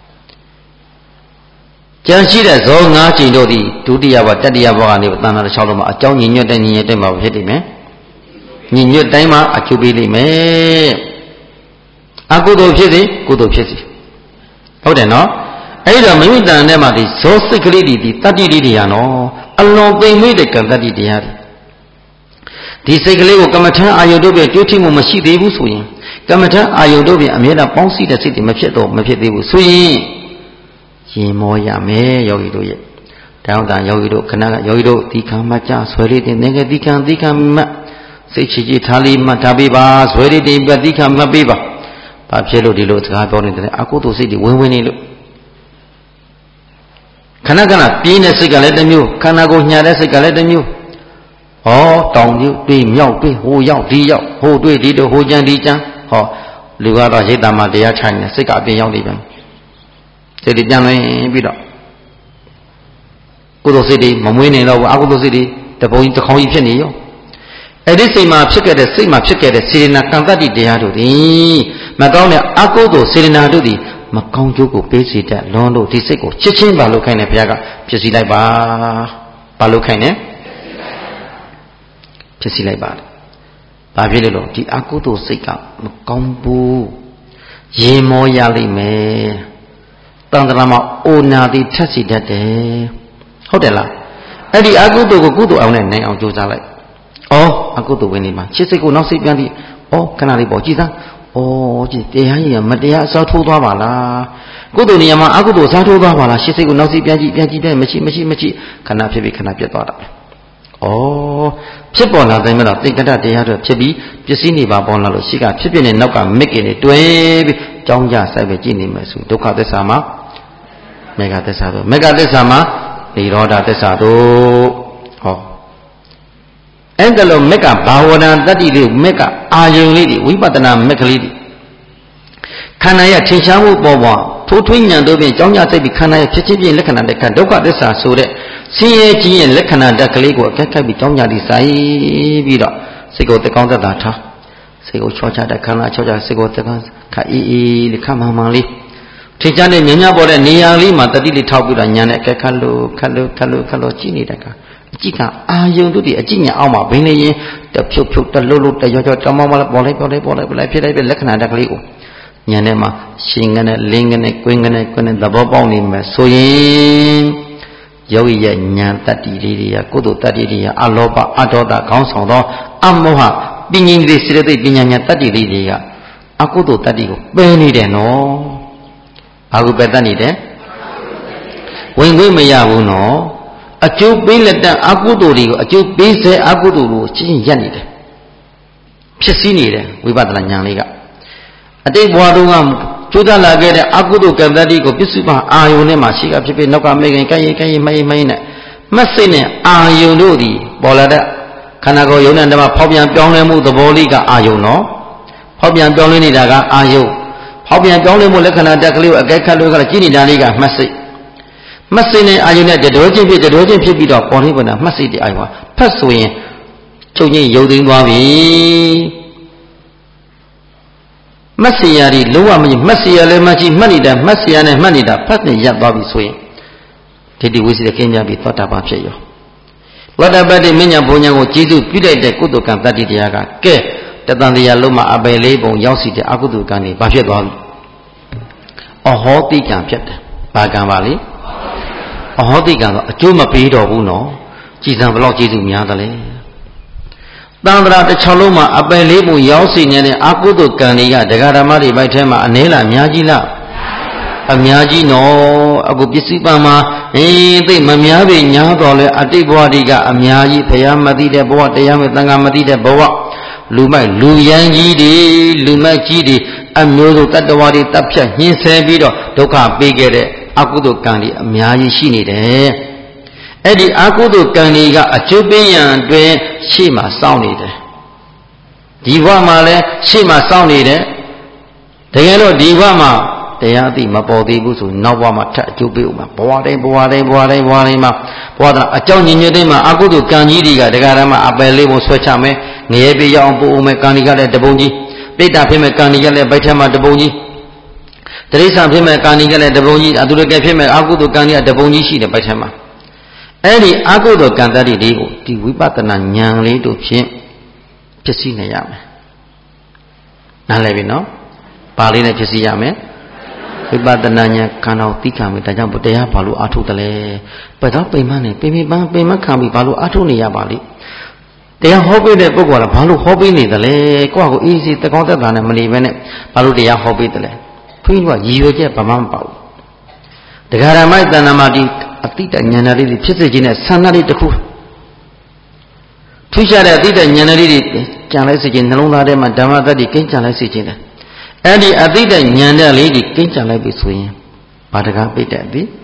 ကြံရှိတဲ့ဇော၅ချိန်တို့သည်ဒုတိယဘတတိယဘကနေတဏ္ဍာ၆လုံးမှာအကြောင်းညီညွတ်တဲ့ညီညွတ်တဲ့မှာဖြစ်နေမယ်ညီညွတ်တိုင်းမှာအကျိုးပေးလိမ့်မယ်အကုသိုလ်ဖြစ်စေကုသိုလ်ဖြစ်စေဟုတ်တယ်နော်အဲ့တော့မိမိတန်ထဲမှာဒီဇောစိတ်ကလေးတွေဒီတတ္တိတွေရနော်အလွန်သိမ့်မွေ့တဲ့ကံတတ္တိတရားတွေဒီစိတ်ကလေးကိုကမ္မထံအာယုတို့ပြန်တွေးထိမှုမရှိသေးဘူးဆိုရင်ကမ္မထံအာယုတို့ပြန်အမြဲတမ်းပေါင်းစည်းတဲ့စိတ်တွေမဖြစ်တော့မဖြစ်သေးဘူးဆိုရင်ရင်မောရမယ်ယောဂီတို့ရဲ့တောင်းတန်ယောဂီတို့ခဏကယောဂီတို့ဒီခံမကြဆွဲလေးတင်နေကဒီခံဒီခံမစိတ်ချချထားလေးမှတ်ထားပေးပါဆွဲလေးတင်ပြဒီခံမှတ်ပေးပါဘာဖြစ်လို့ဒီလိုစကားပြောနေတယ်အကုသိုလ်စိတ်တွေဝင်ဝင်နေလို့ခဏခဏပြင်းတဲ့စိတ်ကလည်းတစ်မျိုးခန္ဓာကိုယ်ညာတဲ့စိတ်ကလည်းတစ်မျိုးဟောတောင်ကြီးတွေးမြောက်တွေးဟိုရောက်ဒီရောက်ဟိုတွေးဒီတို့ဟိုကြံဒီကြံဟောလူကတော့ရိတ်တမှာတရားချိုင်နေစိတ်ကအပြင်ရောက်နေပြန်စိတ်တွေပြန်ဝင်ပြီးတော့ကုသိုလ်စိတ်တွေမမွေးနေတော့ဘူးအကုသိုလ်စိတ်တွေတပုံကြီးတစ်ခေါင်းကြီးဖြစ်နေရောအဲ့ဒီစိတ်မှာဖြစ်ခဲ့တဲ့စိတ်မှာဖြစ်ခဲ့တဲ့စေရနာကံတတ္တိတရားတို့သည်မကောင်းတဲ့အကုသိုလ်စေရနာတို့သည်မကောင်းကျိုးကိုပေးစေတတ်လွန်လို့ဒီစိတ်ကိုချစ်ချင်းပါလို့ခိုင်းတယ်ဘုရားကဖြစ်စီလိုက်ပါပါလို့ခိုင်းတယ်ဖြစ်စီလိုက်ပါဘာဖြစ်လဲလို့ဒီအကုသိုလ်စိတ်ကမကောင်းဘူးရင်မောရလိမ့်မယ်တန်ត្រာမှာအိုနာတိထက်စီတတ်တယ်ဟုတ်တယ်လားအဲ့ဒီအကုသိုလ်ကိုကုသိုလ်အောင်နဲ့နိုင်အောင်ကြိုးစားလိုက်ဩအကုသိုလ်ဝင်နေမှာချစ်စိတ်ကိုနောက်စိတ်ပြန်ပြီးဩခဏလေးပေါ့ကြည်သားဩကြည်တရားကြီးကမတရားအစားထိုးသွားပါလားကုသိုလ်နေရာမှာအကုသိုလ်စားထိုးသွားပါလားရှစ်စိတ်ကိုနောက်စိတ်ပြန်ကြည့်ပြန်ကြည့်တဲ့မရှိမရှိမရှိခဏဖြစ်ပြီးခဏပြတ်သွားတာပဲဩဖြစ်ပေါ်လာတိုင်းမှာတော့သင်္ကတတရားတွေဖြစ်ပြီးပစ္စည်းနေပါပေါ်လာလို့ရှိကဖြစ်ဖြစ်နဲ့နောက်ကမစ်ကင်နေတွဲပြီးကြောင်းကြဆိုင်ပဲကြည့်နေမယ်ဆိုဒုက္ခသစ္စာမှာမေဃသစ္စာတို့မေဃသစ္စာမှာនិရောဓသစ္စာတို့ဟောအဲ့ဒါလို့မေကဘာဝနာတတ္တိလေးမေကအာယုံလေးတွေဝိပဿနာမေကလေးတွေခန္ဓာရဲ့ထင်ရှားမှုပေါ်ပေါ်ထိုးထွင်းဉာဏ်တို့ဖြင့်ကြောင်းကြသိပြီးခန္ဓာရဲ့ဖြစ်ချင်းပြင်းလက္ခဏာတက်ကဒုက္ခသစ္စာဆိုတဲ့ဆင်းရဲခြင်းရဲ့လက္ခဏာတက်ကလေးကိုအကက်ခတ်ပြီးကြောင်းကြသည်ဆိုင်ပြီးတော့စိတ်ကိုတကောင်းသက်သာထားစိတ်ကိုချောချတဲ့ခန္ဓာချောချစိတ်ကိုတကောင်းခါအေးအေးလေးခမှန်မှန်လေးထင်ရှားတဲ့မြင်များပေါ်တဲ့နေရာလေးမှာတတိလေးထောက်ပြီးတော့ဉာဏ်နဲ့အကက်ခတ်လို့ခတ်လို့ခတ်လို့ခတ်လို့ကြည့်နေတဲ့ကအကြည့်ကအာယုံတို့ဒီအကြည့်ညာအောင်မှာဘင်းလေးရင်တဖြုတ်ဖြုတ်တလွတ်လွတ်တရောကြောတမောမပေါ်လိုက်ပေါ်လိုက်ပေါ်လိုက်ပေါ်လိုက်ဖြစ်လိုက်တဲ့လက္ခဏာတက်ကလေးကိုဉာဏ်ထဲမှာရှင်ငနဲ့လင်းငနဲ့ကွင်းငနဲ့ကွင်းနဲ့သဘောပေါက်နေမှာဆိုရင်ယောဂီရဲ့ဉာဏ်တတ္တိလေးတွေကကုသိုလ်တတ္တိတွေကအလောဘအဒေါသခေါင်းဆောင်သောအမောဟပညာဉာဏ်တွေစေတသိက်ပညာဉာဏ်တတ္တိလေးတွေကအကုသိုလ်တတ္တိကိုပယ်နေတယ်နော်ဘာကိုပယ်တတ်နေတယ်ဝင်ခွင့်မရဘူးနော်အကျိုးပေးလက်တန်အကုသိုလ်တွေကိုအကျိုးပေးစေအကုသိုလ်ကိုချင်းရက်နေတယ်ဖြစ်စည်းနေတယ်ဝိပဿနာဉာဏ်လေးကအတိတ်ဘဝတုန်းကကျိုးသားလာခဲ့တဲ့အကုသိုလ်ကံတတ္တိကိုပစ္စုပန်အာယုန်နဲ့မှရှိကဖြစ်ဖြစ်နောက်ကမေခင်ကဲ့ရင်ကဲ့ရင်မရင်မရင်နဲ့မတ်စိတ်နဲ့အာယုံတို့သည်ပေါ်လာတဲ့ခန္ဓာကိုယ်ယုံနဲ့ဓမ္မဖောက်ပြန်ပြောင်းလဲမှုသဘောလေးကအာယုံနော်ဖောက်ပြန်ပြောင်းလဲနေတာကအာယုံဖောက်ပြန်ပြောင်းလဲမှုလက္ခဏာတက်ကလေးကိုအကဲခတ်လို့ကကြည့်နေတာလေးကမှတ်စိတ်မှတ်စိတ်နဲ့အာယုံနဲ့တတော်ချင်းဖြစ်တတော်ချင်းဖြစ်ပြီးတော့ပေါ်နေပေါ်တာမှတ်စိတ်တဲ့အာယုံဟာဖတ်ဆိုရင်ချုပ်ချင်းယုံသိမ်းသွားပြီမှတ်စီရည်လုံးဝမကြီးမှတ်စီရလည်းမကြီးမှတ်နေတာမှတ်စီရနဲ့မှတ်နေတာဖတ်နဲ့ရပ်သွားပြီဆိုရင်ဒီတိဝိသေကင်းကြပြီသောတာပန်ဖြစ်ရောသောတာပတ္တိမဉ္ဇဉ်ဘုံဉာဏ်ကိုကျေစုပြုလိုက်တဲ့ကုသိုလ်ကံတတ္တိတရားကကဲတတန်တရားလုံးမှာအပယ်လေးပုံရောက်စီတဲ့အကုသိုလ်ကံတွေဘာဖြစ်သွားပြီအဟောတိကံဖြစ်တယ်ဘာကံပါလဲအဟောတိကံတော့အကျိုးမပေးတော့ဘူးနော်ကြည်စံဘလောက်ကျေစုများသလဲတန်ត្រာတစ်ချောင်းလုံးမှာအပယ်လေးပုံရောက်စီနေတဲ့အကုသိုလ်ကံတွေကဒကာဓမ္မတွေဘိုက်ထဲမှာအနည်းလားအများကြီးလားအများကြီးနော်အခုပစ္စည်းပန်မှာအင်းသိမများပြီညားတော်လဲအတိတ်ဘဝတွေကအများကြီးဘုရားမသိတဲ့ဘဝတရားမဲ့သံဃာမသိတဲ့ဘဝလူမိုက်လူရန်ကြီးတွေလူမိုက်ကြီးတွေအမျိုးစုံတတ္တဝါတွေတပ်ဖြတ်ညှင်းဆဲပြီးတော့ဒုက္ခပေးခဲ့တဲ့အကုသိုလ်ကံတွေအများကြီးရှိနေတယ်အဲ့ဒီအကုသိုလ်ကံတွေကအကျိုးပေးရန်အတွင်းရှေ့မှာစောင့်နေတယ်ဒီဘဝမှာလည်းရှေ့မှာစောင့်နေတယ်တကယ်တော့ဒီဘဝမှာတရားသိမပေါ်သေးဘူးဆိုနောက်ဘဝမှာထပ်အကျိုးပေးဦးမှာဘဝတိုင်းဘဝတိုင်းဘဝတိုင်းဘဝတိုင်းမှာဘဝတိုင်းအကြောင်းညင်ညွတ်တိုင်းမှာအကုသိုလ်ကံကြီးတွေကဒကာရမအပယ်လေးကိုဆွဲချမယ်ငရဲပြေရအောင်ပို့ဦးမယ်ကံတွေကလည်းတပုံကြီးပိဋကဖြစ်မဲ့ကံတွေကလည်းဗိုက်ထဲမှာတပုံကြီးတရိစ္ဆာန်ဖြစ်မဲ့ကံတွေကလည်းတပုံကြီးအတုရကဲဖြစ်မဲ့အကုသိုလ်ကံတွေကတပုံကြီးရှိတယ်ဗိုက်ထဲမှာအဲ့ဒီအကုသိုလ်ကံတတ္တိတွေကိုဒီဝိပဿနာဉာဏ်လေးတို့ဖြင့်ဖြစ်စီနေရမယ်နားလည်ပြီနော်ပါဠိနဲ့ဖြစ်စီရမယ်ဝိပဿနာဉာဏ်ခန္ဓာကိုသိခံပြီဒါကြောင့်ဘုတရားဘာလို့အာထုတယ်လဲဘယ်တော့ပိန်မနဲ့ပိန်ပိန်ပန်းပိန်မခံပြီးဘာလို့အာထုနေရပါလိတရားဟောပေးတဲ့ပုဂ္ဂိုလ်ကဘာလို့ဟောပေးနေတယ်လဲကိုယ့်ဟာကိုအေးစီတကောင်းသက်သာနဲ့မနေဘဲနဲ့ဘာလို့တရားဟောပေးတယ်လဲဘုန်းကြီးကရည်ရွယ်ချက်ဘာမှမပါဘူးတရားဓမ္မတဏ္ဍာမတိအတိတဉာဏ်လေးတွေဖြစ်စေခြင်းနဲ့ဆန္ဒလေးတစ်ခုထူးခြားတဲ့အတိတဉာဏ်လေးတွေကြံလိုက်စေခြင်းနှလုံးသားထဲမှာဓမ္မသတ္တိကင်းကြံလိုက်စေခြင်းတယ်အဲ့ဒီအတိတဉာဏ်တဲ့လေးတွေကင်းကြံလိုက်ပြီဆိုရင်ဘာတကားပိတ်တဲ့အသည်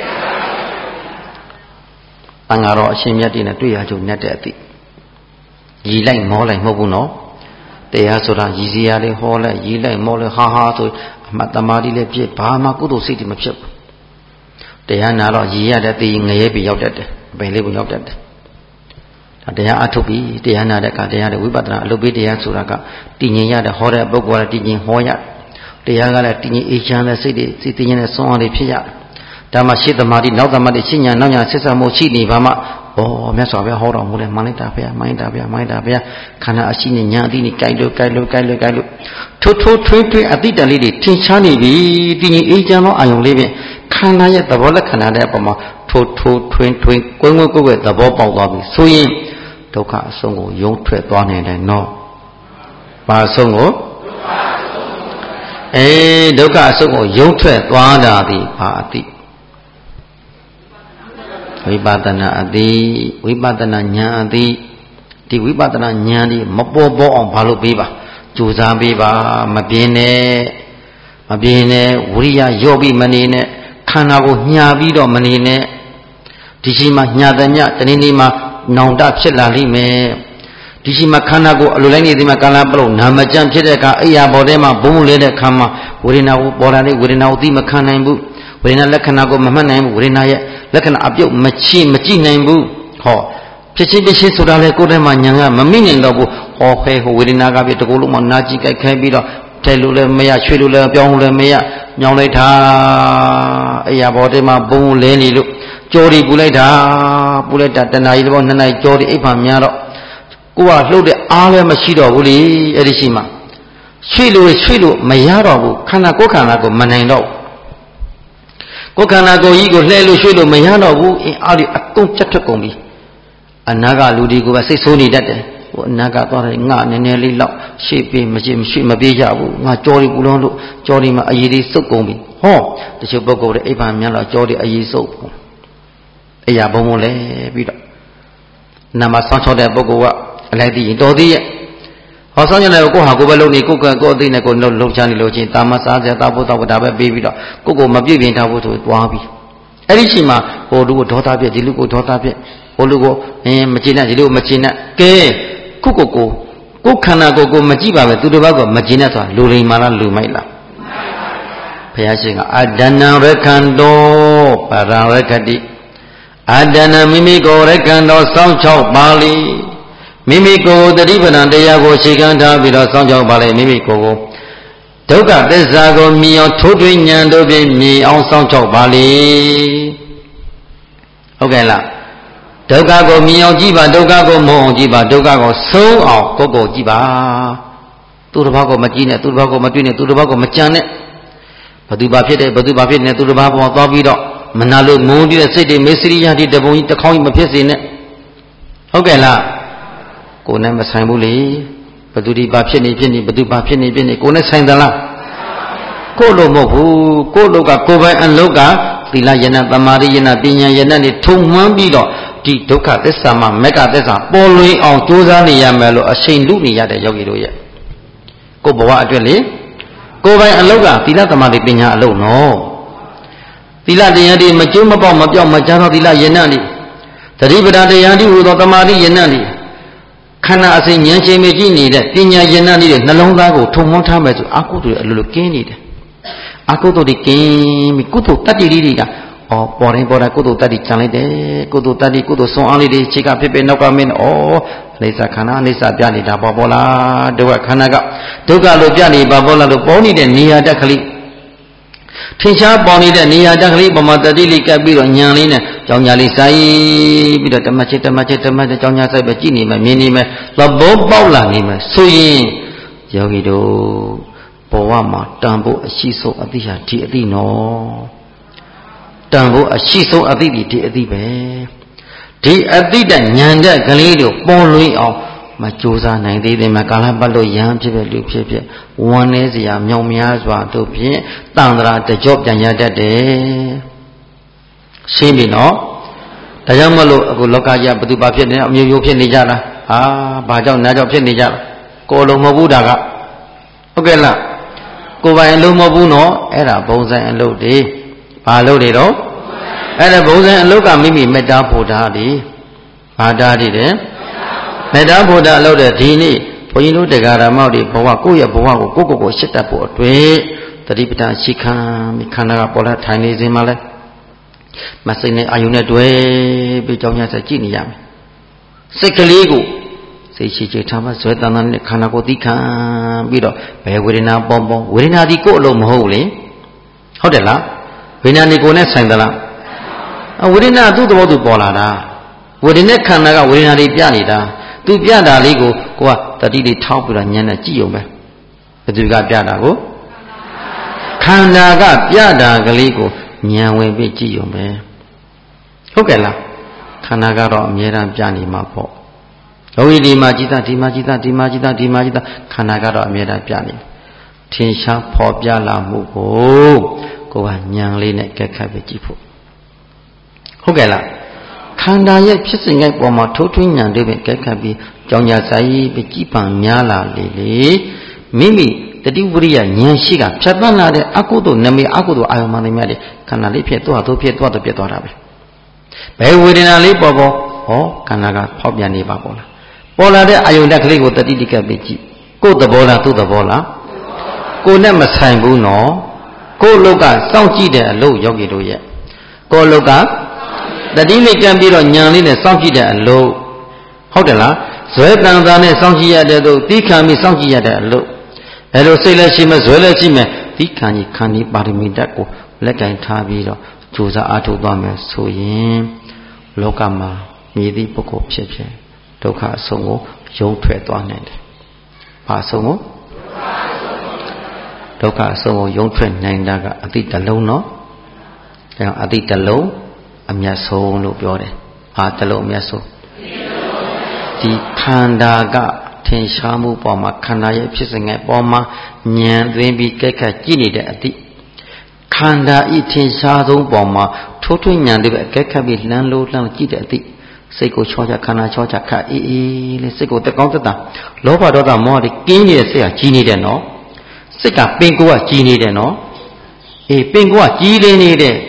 တန်ဃာတော်အရှင်မြတ်တွေနဲ့တွေ့ရကြုံနဲ့တဲ့အသည်ရည်လိုက်မောလိုက်မဟုတ်ဘူးနော်တရားဆိုတာရည်စရာလေးဟောလိုက်ရည်လိုက်မောလိုက်ဟာဟာဆိုအမှတ်တမာတိလေးဖြစ်ဘာမှကုသိုလ်စိတ်တွေမဖြစ်ဘူးတရားနာတော့ရည်ရတဲ့သိငရဲပြီးရောက်တတ်တယ်ဘယ်လေးကိုရောက်တတ်တယ်ဒါတရားအထုတ်ပြီးတရားနာတဲ့အခါတရားတွေဝိပဿနာအလုပ်ပေးတရားဆိုတာကတည်ငြိမ်ရတဲ့ဟောတဲ့ပုဂ္ဂိုလ်ကတည်ငြိမ်ဟောရတရားကလည်းတည်ငြိမ်အေးချမ်းတဲ့စိတ်တွေစိတ်တည်ငြိမ်တဲ့ဆွမ်းအားတွေဖြစ်ရဒါမှရှေ့သမာဓိနောက်သမာဓိရှင်းညာနောက်ညာဆက်ဆက်မှုရှိနေပါမှဩမြတ်စွာဘုရားဟောတော်မူတယ်မှန်လိုက်တာဗျာမှန်လိုက်တာဗျာမှန်လိုက်တာဗျာခန္ဓာအရှိနဲ့ညာအတိနဲ့ကြိုက်လို့ကြိုက်လို့ကြိုက်လို့ကြိုက်လို့ထိုးထိုးထွေးထွေးအတိတန်လေးတွေထင်ရှားနေပြီတည်ငြိမ်အေးချမ်းသောအာယုံလေးဖြင့်ခန္ဓာရဲ့သဘောလက္ခဏာတဲ့အပေါ်မှာထိုးထိုးထွင်းထွင်းကွင်းကွင်းကိုယ်ကိုယ်သဘောပေါက်သွားပြီဆိုရင်ဒုက္ခအဆုံးကိုယုံထွက်သွားနိုင်တယ်နော်ဘာအဆုံးကိုအေးဒုက္ခအဆုံးကိုယုံထွက်သွားတာဒီဘာအတိဝိပဿနာအတိဝိပဿနာဉာဏ်အတိဒီဝိပဿနာဉာဏ်ဒီမပေါ်ပေါ်အောင်ဘာလို့ပေးပါကြိုးစားပေးပါမပြင်းနဲ့မပြင်းနဲ့ဝိရိယရော့ပြီးမနေနဲ့ခန္ဓာကိုညာပြီးတော့မနေနဲ့ဒီရှိမှညာတဲ့ညတနေ့နေ့မှာနောင်တဖြစ်လာလိမ့်မယ်ဒီရှိမှခန္ဓာကိုအလိုလိုက်နေသည်မှာကာလပလို့နာမကျမ်းဖြစ်တဲ့အခါအိယာဘော်ထဲမှာဘုံလဲတဲ့အခါမှာဝေဒနာကိုပေါ်လာတဲ့ဝေဒနာကိုသိမခံနိုင်ဘူးဝေဒနာလက္ခဏာကိုမမှတ်နိုင်ဘူးဝေဒနာရဲ့လက္ခဏာအပြုတ်မချိမကြည့်နိုင်ဘူးဟောဖြစ်ချင်းဖြစ်ချင်းဆိုတာလေကိုယ်ထဲမှာညာကမမိနိုင်တော့ဘူးဟောခဲဟိုဝေဒနာကပြတကူလုံးမှာနာကြည့်ကြိုက်ခဲပြီးတော့ထဲလို့လည်းမရရွှေလို့လည်းပြောင်းလို့လည်းမရညောင်းလိုက်တာအိယာဘော်ထဲမှာဘုံလဲနေလို့ကြော်ဒီပူလိုက်တာပူလိုက်တာတဏှာကြီးတော့နှစ်နိုင်ကြော်ဒီအိပ်ပါများတော့ကိုကလှုပ်တဲ့အားလည်းမရှိတော့ဘူးလေအဲ့ဒီရှိမှရွှေလို့ရွှေလို့မရတော့ဘူးခန္ဓာကိုယ်ခန္ဓာကိုမနိုင်တော့ကိုယ်ခန္ဓာကိုယ်ကြီးကိုလှဲလို့ရွှေလို့မရတော့ဘူးအင်းအားဒီအကုန်ပြတ်ထွက်ကုန်ပြီအနာကလူတွေကပဲစိတ်ဆိုးနေတတ်တယ်ဟိုအနာကသွားတယ်ငါနည်းနည်းလေးလောက်ရှေ့ပြေးမရှိမရှိမပြေးကြဘူးငါကြော်ဒီပူလုံးလို့ကြော်ဒီမှာအည်လေးစုပ်ကုန်ပြီဟောတချို့ပုဂ္ဂိုလ်တွေအိပ်ပါများတော့ကြော်ဒီအည်စုပ်အရာဘုံဘုံလဲပြီးတော့နာမဆောင်းချောတဲ့ပုဂ္ဂိုလ်ကအလိုက်သိရင်တော်သေးရဲ့ဟောဆောင်းချတဲ့ကိုဟာကိုပဲလုံနေကိုကကိုအသိနဲ့ကိုလှုပ်ချနေလို့ချင်းတာမစားစရာတာဖို့တော့ဒါပဲပေးပြီးတော့ကိုကိုမပြည့်ပြင်ထားဖို့ဆိုသွားပြီအဲ့ဒီချိန်မှာဟိုလူကိုဒေါသပြက်ဒီလူကိုဒေါသပြက်ဟိုလူကိုအင်းမကျင်နဲ့ဒီလူကိုမကျင်နဲ့ကဲခုကိုကိုကိုခန္ဓာကိုယ်ကိုမကြည့်ပါပဲသူတစ်ပါးကမကျင်နဲ့ဆိုတာလူလိမ္မာလားလူမိုက်လားဘုရားရှင်ကအဒဏရခန္တောပရရခတိအဒဏမိမိကိုရခန္တောစောင့်ချောက်ပါလိမိမိကိုယ်တတိပဒံတရားကိုရှေခံထားပြီးတော့စောင့်ချောက်ပါလိမိမိကိုယ်ကိုဒုက္ခသစ္စာကိုမြင်အောင်ထိုးထွင်းဉာဏ်တို့ဖြင့်မြင်အောင်စောင့်ချောက်ပါလိဟုတ်ကဲ့လားဒုက္ခကိုမြင်အောင်ကြည့်ပါဒုက္ခကိုမုန်းအောင်ကြည့်ပါဒုက္ခကိုဆုံးအောင်ကိုယ်ကိုကြည့်ပါသူတစ်ပါးကိုမကြည့်နဲ့သူတစ်ပါးကိုမတွေ့နဲ့သူတစ်ပါးကိုမကြံနဲ့ဘသူဘာဖြစ်တယ်ဘသူဘာဖြစ်နေသူတစ်ပါးပေါ်သွားပြီးတော့မနာလို့မုန်းတဲ့စိတ်တွေမေစရိယတိတပုံကြီးတစ်ခေါင်းကြီးမဖြစ်စေနဲ့ဟုတ်ကဲ့လားကိုယ်နဲ့မဆိုင်ဘူးလေဘသူဒီဘာဖြစ်နေဖြစ်နေဘသူဘာဖြစ်နေဖြစ်နေကိုယ်နဲ့ဆိုင်သလားကိုယ်လို့မဟုတ်ဘူးကိုယ်လို့ကကိုယ်ပိုင်အလုပ်ကသီလယနာသမာဓိယနာပညာယနာနဲ့ထုံမှန်းပြီးတော့ဒီဒုက္ခသစ္စာမှာမက္ခသစ္စာပေါ်လွင်အောင်ကြိုးစားနေရမယ်လို့အချိန်လူနေရတဲ့ယောဂီတို့ရဲ့ကိုယ်ဘဝအတွက်လေကိုယ်ပိုင်အလုပ်ကသီလသမာဓိပညာအလုပ်နော်သီလတရားတွေမကျုံးမပေါက်မပြောက်မကြားသောသီလယနာတွေသတိပဋ္ဌာန်တရားတွေဟူသောသမာဓိယနာတွေခန္ဓာအစဉ်ဉာဏ်ရှင်မြကြည့်နေတဲ့ပညာယနာတွေနှလုံးသားကိုထုံမွန်းထားမယ်ဆိုအကုသိုလ်အလိုလိုကင်းနေတယ်အကုသိုလ်တွေကင်းပြီးကုသိုလ်တတ္တိတွေကဩပေါ်တိုင်းပေါ်တိုင်းကုသိုလ်တတ္တိချန်လိုက်တယ်ကုသိုလ်တတ္တိကုသိုလ်ဆွန်အားလေးတွေခြေကဖြစ်ဖြစ်နောက်ကမင်းဩအိဋ္ဌခန္ဓာအိဋ္ဌပြနေတာပေါ်ပေါ်လားဒုက္ခခန္ဓာကဒုက္ခလို့ပြနေပါပေါ်လားလို့ပေါ်နေတဲ့နေရာတက်ကလေးထင်ရှားပေါ်နေတဲ့နေရာတက်ကလေးပေါ်မှာတတိလေးကပ်ပြီးတော့ညံလေးနဲ့ကြောင်ညာလေးစိုက်ပြီးတော့တမတ်ချစ်တမတ်ချစ်တမတ်ချစ်ကြောင်ညာစိုက်ပဲကြည့်နေမယ်မြင်နေမယ်သဘောပေါက်လာနေမယ်ဆိုရင်ယောဂီတို့ဘဝမှာတန်ဖို့အရှိဆုံးအသိဟာဒီအသိနော်တန်ဖို့အရှိဆုံးအသိဒီဒီအသိပဲဒီအသိတဲ့ဉာဏ်တဲ့ကလေးတို့ပေါ်လွင်အောင်မကြိုးစားနိုင်သေးတယ်မှာကာလပတ်လို့ရဟန်းဖြစ်ဖြစ်လူဖြစ်ဖြစ်ဝမ်းနေစရာမြောင်များစွာတို့ဖြင့်တန်ត្រာတကြော့ပြန်ရတတ်တယ်ရှင်းပြီနော်ဒါကြောင့်မလို့အခုလောကကြီးဘသူဘာဖြစ်နေအမျိုးမျိုးဖြစ်နေကြတာဟာဘာကြောင့်နာကြောင့်ဖြစ်နေကြတာကိုယ်လုံးမဟုတ်ဘူးဒါကဟုတ်ကဲ့လားကိုယ်ပိုင်အလုံးမဟုတ်ဘူးနော်အဲ့ဒါဘုံဆိုင်အလုပ်တွေဘာလုပ်တွေတော့အဲ့ဒါဘုံဆိုင်အလုပ်ကမိမိမေတ္တာဖို့ဓာတ်တွေဘာဓာတ်တွေတဲ့မေတ္တာဖို့ဓာတ်အလုပ်တဲ့ဒီနေ့ဘုန်းကြီးတို့တရားဓမ္မတွေဘဝကိုယ့်ရဲ့ဘဝကိုကိုယ့်ကိုယ်ကိုရှစ်တတ်ဖို့အတွက်တတိပဋ္ဌာန်ရှိခံမိခန္ဓာကပေါ်လာထိုင်နေစဉ်မှာလဲမစိတ်နဲ့အာယုန်နဲ့တွဲပြီးကြောင်းရဆက်ကြည့်နေရမယ်စိတ်ကလေးကိုစိတ်ရှိချေထားမှဇွဲတန်တန်နဲ့ခန္ဓာကိုယ်သိခံပြီးတော့ဘယ်ဝေဒနာပေါင်းပေါင်းဝေဒနာဒီကိုယ်အလုံးမဟုတ်လေဟုတ်တယ်လားဝေဒနာဒီကိုယ်နဲ့ဆိုင်သလားအဝေဒနာသူ့သဘောသူပေါ်လာတာဝေဒနာခန္ဓာကဝေဒနာတွေပြနေတာသူပြတာလေးကိုကိုကတတိလေးထောက်ပြီးတော့ညံနဲ့ကြည့်ုံပဲဘယ်သူကပြတာကိုခန္ဓာကပြတာကလေးကိုဉာဏ်ဝင်ပြီးကြည့်ုံပဲဟုတ်ကဲ့လားခန္ဓာကတော့အမြဲတမ်းပြနေမှာပေါ့လောကီဒီမှာจิตဒီမှာจิตဒီမှာจิตဒီမှာจิตခန္ဓာကတော့အမြဲတမ်းပြနေထင်ရှားဖော်ပြလာမှုကိုကိုကဉာဏ်လေးနဲ့ကက်ခတ်ပြီးကြည့်ဖို့ဟုတ်ကဲ့လားခန္ဓာရဲ့ဖြစ်စဉ်ရဲ့ပေါ်မှာထိုးထွင်းဉာဏ်တွေပဲကက်ခတ်ပြီးကြောင်ညာဆိုင်ပြီးကြည်ပံများလာလေလေမိမိတတိဝရိယဉာဏ်ရှိကဖြတ်သန်းလာတဲ့အကုသိုလ်နမိတ်အကုသိုလ်အာယုံမှန်တွေများတယ်ခန္ဓာလေးဖြစ်သွားတော့ဖြစ်သွားတော့ဖြစ်သွားတာပဲဘယ်ဝေဒနာလေးပေါ်ပေါ်ဟောခန္ဓာကဖောက်ပြန်နေပါပေါ်လားပေါ်လာတဲ့အာယုန်တက်ကလေးကိုတတိတိကပ်ပြီးကြည့်ကိုယ်သဘောလားသူ့သဘောလားကိုယ်နဲ့မဆိုင်ဘူးနော်ကိုယ်လောကစောင့်ကြည့်တဲ့အလုပ်ယောဂီတို့ရဲ့ကိုယ်လောကတတိလေးကံပြီးတော့ညံလေးနဲ့စောင့်ကြည့်တဲ့အလုပ်ဟုတ်တယ်လားဇွဲတန်တာနဲ့စောင့်ကြည့်ရတဲ့သူတိခံပြီးစောင့်ကြည့်ရတဲ့အလုပ်အဲလိုစိတ်လည်းရှိမယ်ဇွဲလည်းရှိမယ်တိခံကြီးခံဒီပါရမီဓာတ်ကိုလက်ကင်ထားပြီးတော့ကြိုးစားအားထုတ်သွားမယ်ဆိုရင်လောကမှာမြည်သည့်ပုဂ္ဂိုလ်ဖြစ်ဖြစ်ဒုက္ခအဆုံးကိုယုံထွက်သွားနိုင်တယ်။ဘာအဆုံးကိုဒုက္ခအဆုံးကိုယုံထွက်နိုင်တာကအတိတလုံးနော်။အဲအတိတလုံးအမျက်ဆုံးလို့ပြောတယ်။ဘာတလုံးအမျက်ဆုံးဒီခန္ဓာကထင်ရှားမှုပေါ်မှာခန္ဓာရဲ့ဖြစ်စဉ်ရဲ့ပေါ်မှာဉာဏ်သွင်းပြီးကြက်ခတ်ကြည့်နေတဲ့အတိခန္ဓာဤထင်ရှားဆုံးပေါ်မှာထိုးထွင်းဉာဏ်တွေပဲကြက်ခတ်ပြီးလှမ်းလို့လှမ်းကြည့်တဲ့အတိစိတ်ကိုချောချခန္ဓာချောချခအေးအေးလေးစိတ်ကိုတက်ကောင်းတက်တာလောဘဒေါသမောဟတွေကင်းနေတဲ့စိတ်ဟာကြီးနေတယ်နော်စိတ်ကပင်ကိုယ်ကကြီးနေတယ်နော်အေးပင်ကိုယ်ကကြီးနေနေတဲ့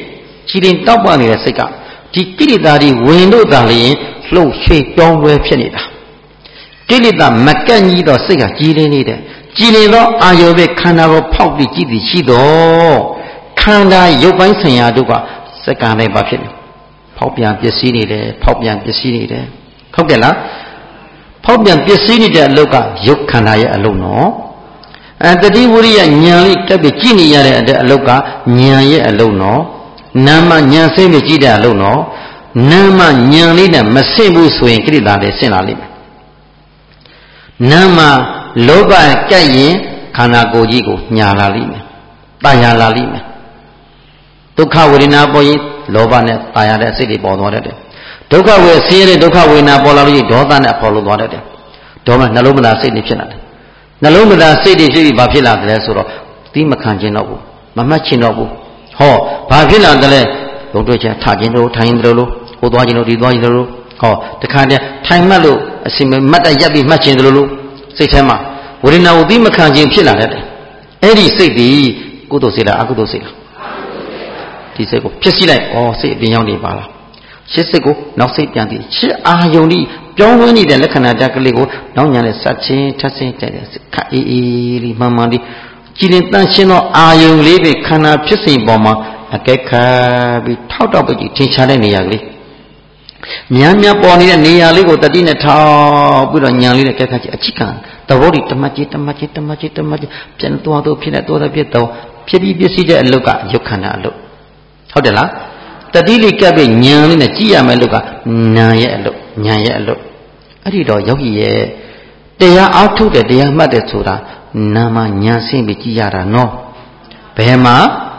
ကြည်လင်တောက်ပနေတဲ့စိတ်ကဒီကိလေသာတွေဝင်လို့သာလျှင်လှုပ်ရွှေ့ပြောင်းလဲဖြစ်နေတာကိလေသာမကန့်ကြီးသောစိတ်ကကြည်လင်နေတဲ့ကြည်လင်သောအာယုပဲခန္ဓာကိုဖောက်ပြီးကြည့်သည်ရှိသောခန္ဓာရုပ်ပိုင်းဆိုင်ရာတို့ကစက္ကန့်နဲ့ဘာဖြစ်လဲဖောက်ပြန်ပစ္စည်းနေတယ်ဖောက်ပြန်ပစ္စည်းနေတယ်ဟုတ်ကဲ့လားဖောက်ပြန်ပစ္စည်းနေတဲ့အလုပ်ကရုပ်ခန္ဓာရဲ့အလုပ်နော်အဲတတိဝရိယဉာဏ်လေးကပ်ပြီးကြည့်နေရတဲ့အလုပ်ကဉာဏ်ရဲ့အလုပ်နော်နာမဉာဏ်စိတ်နဲ့ကြည့်တဲ့အလုပ်နော်နာမဉာဏ်လေးနဲ့မဆင့်ဘူးဆိုရင်ကိလေသာတွေဆင့်လာလိမ့်မယ်နာမလောဘကပ်ရင်ခန္ဓာကိုယ်ကြီးကိုညာလာလိမ့်မယ်တာယာလာလိမ့်မယ်ဒုက္ခဝေဒနာပေါ်ရင်လောဘနဲ့တာယာတဲ့စိတ်တွေပေါ်သွားတတ်တယ်ဒုက္ခဝေဆင်းရဲတဲ့ဒုက္ခဝေဒနာပေါ်လာလို့ဒေါသနဲ့ပေါ်လို့သွားတတ်တယ်ဒေါမနှလုံးမသားစိတ်တွေဖြစ်လာတယ်နှလုံးမသားစိတ်တွေဖြစ်ပြီးဘာဖြစ်လာတယ်လဲဆိုတော့သီးမခံခြင်းတော့ဘူးမမှတ်ခြင်းတော့ဘူးဟောဘာဖြစ်လာတယ်လဲဘုံတွေ့ချင်ထခြင်းတို့ထိုင်တယ်လို့ဟိုသွားခြင်းတို့ဒီသွားခြင်းတို့ဟောတခါတည်းထိုင်မှတ်လို့အစင်မတ်တရက်ပြီးမှတ်ခြင်းတို့လို့စိတ်ထဲမှာဝေဒနာကိုသီးမခံခြင်းဖြစ်လာတတ်တယ်အဲ့ဒီစိတ်ဒီကုသိုလ်စိတ်လားအကုသိုလ်စိတ်လားဒီစိတ်ကိုဖြစ်စီလိုက်ဩစိတ်အပြင်ရောက်နေပါလားရှစ်စိတ်ကိုနောက်စိတ်ပြန်ပြီးရှစ်အာယုန်ဒီပြောင်းလဲနေတဲ့လက္ခဏာတက်ကလေးကိုနောက်ညာနဲ့ဆက်ချင်းထပ်ဆင်းတဲ့ခက်အေးအေးလေးမှန်မှန်လေးကြည်လင်တန့်ရှင်းသောအာယုန်လေးပဲခန္ဓာဖြစ်စဉ်ပေါ်မှာအကဲခတ်ပြီးထောက်တော့ပြီးထင်ရှားတဲ့နေရာကလေးများများပေါ်နေတဲ့နေရာလေးကိုတတိနဲ့ထောက်ပြီးတော့ညာလေးနဲ့ကဲခတ်ကြည့်အချိကံသဘောဒီတမတ်ကြီးတမတ်ကြီးတမတ်ကြီးတမတ်ကြီးပြန်သွားတော့ဖြစ်နေတော့ဖြစ်တော့ဖြစ်ပြီးပြည့်စည်တဲ့အလုတ်ကရုပ်ခန္ဓာအလုတ်ဟုတ်တယ်လားတတိလေးကပ်ပြီးဉာဏ်လေးနဲ့ကြည့်ရမယ်လို့ကနာရဲ့အလုပ်ဉာဏ်ရဲ့အလုပ်အဲ့ဒီတော့ယောဂီရဲ့တရားအောက်ထုတ်တဲ့တရားမှတ်တဲ့ဆိုတာနာမဉာဏ်ဆင်းပြီးကြည့်ရတာနော်ဘယ်မှာ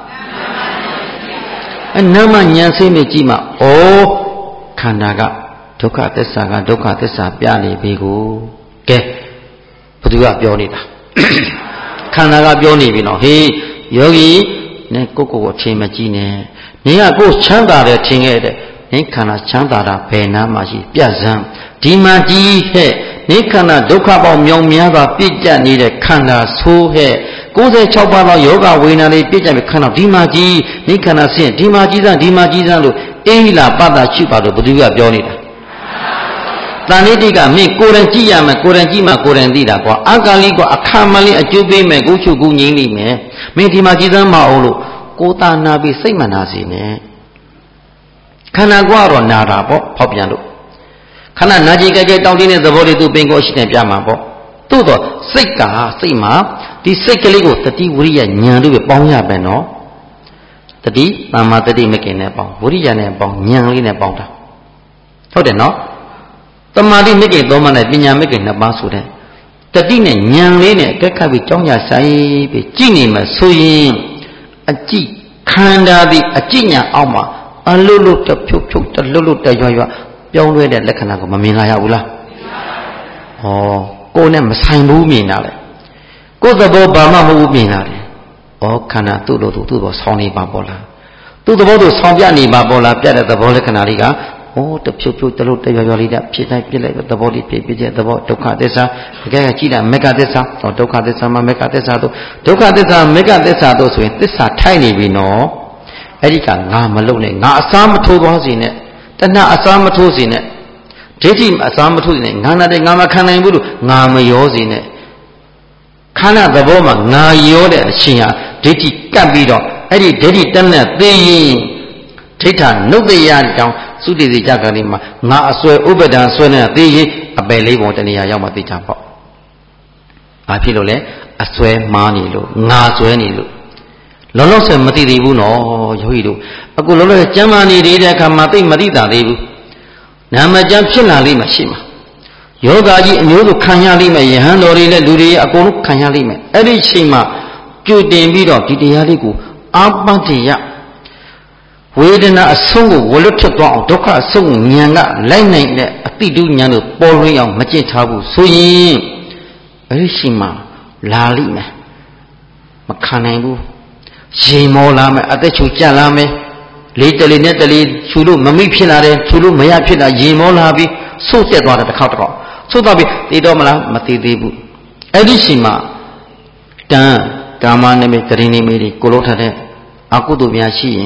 အနာမဉာဏ်ဆင်းပြီးကြည့်မှဩခန္ဓာကဒုက္ခသစ္စာကဒုက္ခသစ္စာပြနေပြီကိုကဲဘသူကပြောနေတာခန္ဓာကပြောနေပြီနော်ဟေးယောဂီနဲ့ကိုယ့်ကိုယ်ကိုအထင်မကြီးနဲ့နင်ကကိုယ်ချမ်းသာတယ်ထင်ခဲ့တဲ့နင်ခန္ဓာချမ်းသာတာဘယ်နာမှရှိပြတ်စမ်းဒီမှာကြီးဟဲ့နင်ခန္ဓာဒုက္ခပေါင်းမြောင်များစွာပြည့်ကျက်နေတဲ့ခန္ဓာဆိုးဟဲ့ကိုယ်စိတ်၆ပါးသောယောဂဝေဒနာတွေပြည့်ကျက်ပြီးခန္ဓာဒီမှာကြီးနင်ခန္ဓာဆင်းဒီမှာကြီးစမ်းဒီမှာကြီးစမ်းလို့အေးလာပတ္တရှိပါလို့ဘုသူကပြောနေတာတန်ဋိတိကမင်းကိုယ်တိုင်ကြည့်ရမယ်ကိုယ်တိုင်ကြည့်မှကိုယ်တိုင်သိတာကွာအကာလိကအခါမလေးအကျိုးပေးမယ်ကိုချုပ်ကူငြိမ့်လိမ့်မယ်မင်းဒီမှာကြီးစမ်းမအောင်လို့ကိုယ်တာနာပြီးစိတ်မနာစေနဲ့ခန္ဓာကတော့နာတာပေါ့ဖောက်ပြန်လို့ခန္ဓာနာကြည်ကြဲကြဲတောင်းတင်းတဲ့သဘောတွေသူပင်ကိုရှိနေပြမှာပေါ့သို့တော့စိတ်ကစိတ်မှာဒီစိတ်ကလေးကိုတတိဝရိယဉာဏ်တို့ပဲပေါင်းရပဲနော်တတိသမ္မာတတိမကင်နဲ့ပေါင်းဝရိယနဲ့ပေါင်းဉာဏ်လေးနဲ့ပေါင်းတာဟုတ်တယ်နော်သမာဓိမကင်သုံးပါးနဲ့ပညာမကင်နှစ်ပါးဆိုတဲ့တတိနဲ့ဉာဏ်လေးနဲ့အကဲခတ်ပြီးကြောင်းကြဆိုင်ပြီးကြည့်နေမှဆိုရင်အကြည့်ခန္ဓာသည်အကြည့်ညာအောက်မှာအလွတ်လွတ်တဖြုတ်ဖြုတ်တလွတ်လွတ်တရွရွပြောင်းလဲတဲ့လက္ခဏာကိုမမြင်လာရဘူးလားဟောကိုယ်နဲ့မဆိုင်ဘူးမြင်တာလေကိုယ်သဘောဘာမှမဟုတ်ဘူးမြင်တာလေဩခန္ဓာသူ့လိုသူ့ဘောဆောင်းနေပါပေါ့လားသူ့သဘောသူဆောင်းပြနေပါပေါ့လားပြတဲ့သဘောလက္ခဏာလေးကဩတဖြုတ်ဖြုတ်တလွတ်တရွရွလေးတဖြစ်တိုင်းပြလိုက်သဘောလေးဖြစ်ဖြစ်တဲ့သဘောဒုက္ခသစ္စာတကယ်ကြည့်တာမေဃသစ္စာဟောဒုက္ခသစ္စာမှာမေဃသစ္စာတို့ဒုက္ခသစ္စာမေဃသစ္စာတို့ဆိုရင်သစ္စာထိုက်နေပြီနော်အဲ့ဒီကငါမလုံနဲ့ငါအစားမထိုးသွားစေနဲ့တဏှာအစားမထိုးစေနဲ့ဒိဋ္ဌိအစားမထိုးစေနဲ့ငါနာတဲ့ငါမခံနိုင်ဘူးလို့ငါမရောစေနဲ့ခန္ဓာသဘောမှာငါရောတဲ့အရှင်ဟာဒိဋ္ဌိကပ်ပြီးတော့အဲ့ဒီဒိဋ္ဌိတဏှာသိရင်ဒိဋ္ဌာနုတ်တရားကြောင့်သုတိတိကြကလေးမှာငါအစွဲဥပဒံဆွဲနေသိရင်အပယ်လေးပုံတဏှာရောက်မှသိချပေါ့ဘာဖြစ်လို့လဲအစွဲမှားနေလို့ငါစွဲနေလို့လောလောဆယ်မသိသေးဘူးနော်ယောဂီတို့အခုလောလောဆယ်ကျမ်းမာနေသေးတဲ့အခါမှာသိမသိတာသေးဘူးနာမကျမ်းဖြစ်လာလိမ့်မယ်ရှိမှာယောဂကြီးအမျိုးစုခံရလိမ့်မယ်ယဟန်တော်တွေနဲ့လူတွေအကုန်လုံးခံရလိမ့်မယ်အဲ့ဒီချိန်မှာကြွတင်ပြီးတော့ဒီတရားလေးကိုအာပတ္တိယဝေဒနာအဆုံးကိုဝလွတ်ထွက်သွားအောင်ဒုက္ခအဆုံးကိုဉာဏ်ကလိုက်နိုင်တဲ့အတိတုဉာဏ်တို့ပေါ်လွင်အောင်မကျင့်ထားဘူးဆိုရင်အဲ့ဒီချိန်မှာလာလိမ့်မယ်မခံနိုင်ဘူးရင်မောလာမယ်အသက်ချူကြက်လာမယ်လေးတလီနဲ့တလီချူလို့မမိဖြစ်လာတယ်ချူလို့မရဖြစ်လာရင်မောလာပြီးဆုတ်ဆက်သွားတယ်တစ်ခေါက်တစ်ခေါက်ဆုတ်သွားပြီးသိတော့မလားမသိသေးဘူးအဲ့ဒီချိန်မှာတန်ကာမနိမိတ်ဂရိနိမိတ်ကိုလုံးထတဲ့အကုသိုလ်များရှိရင်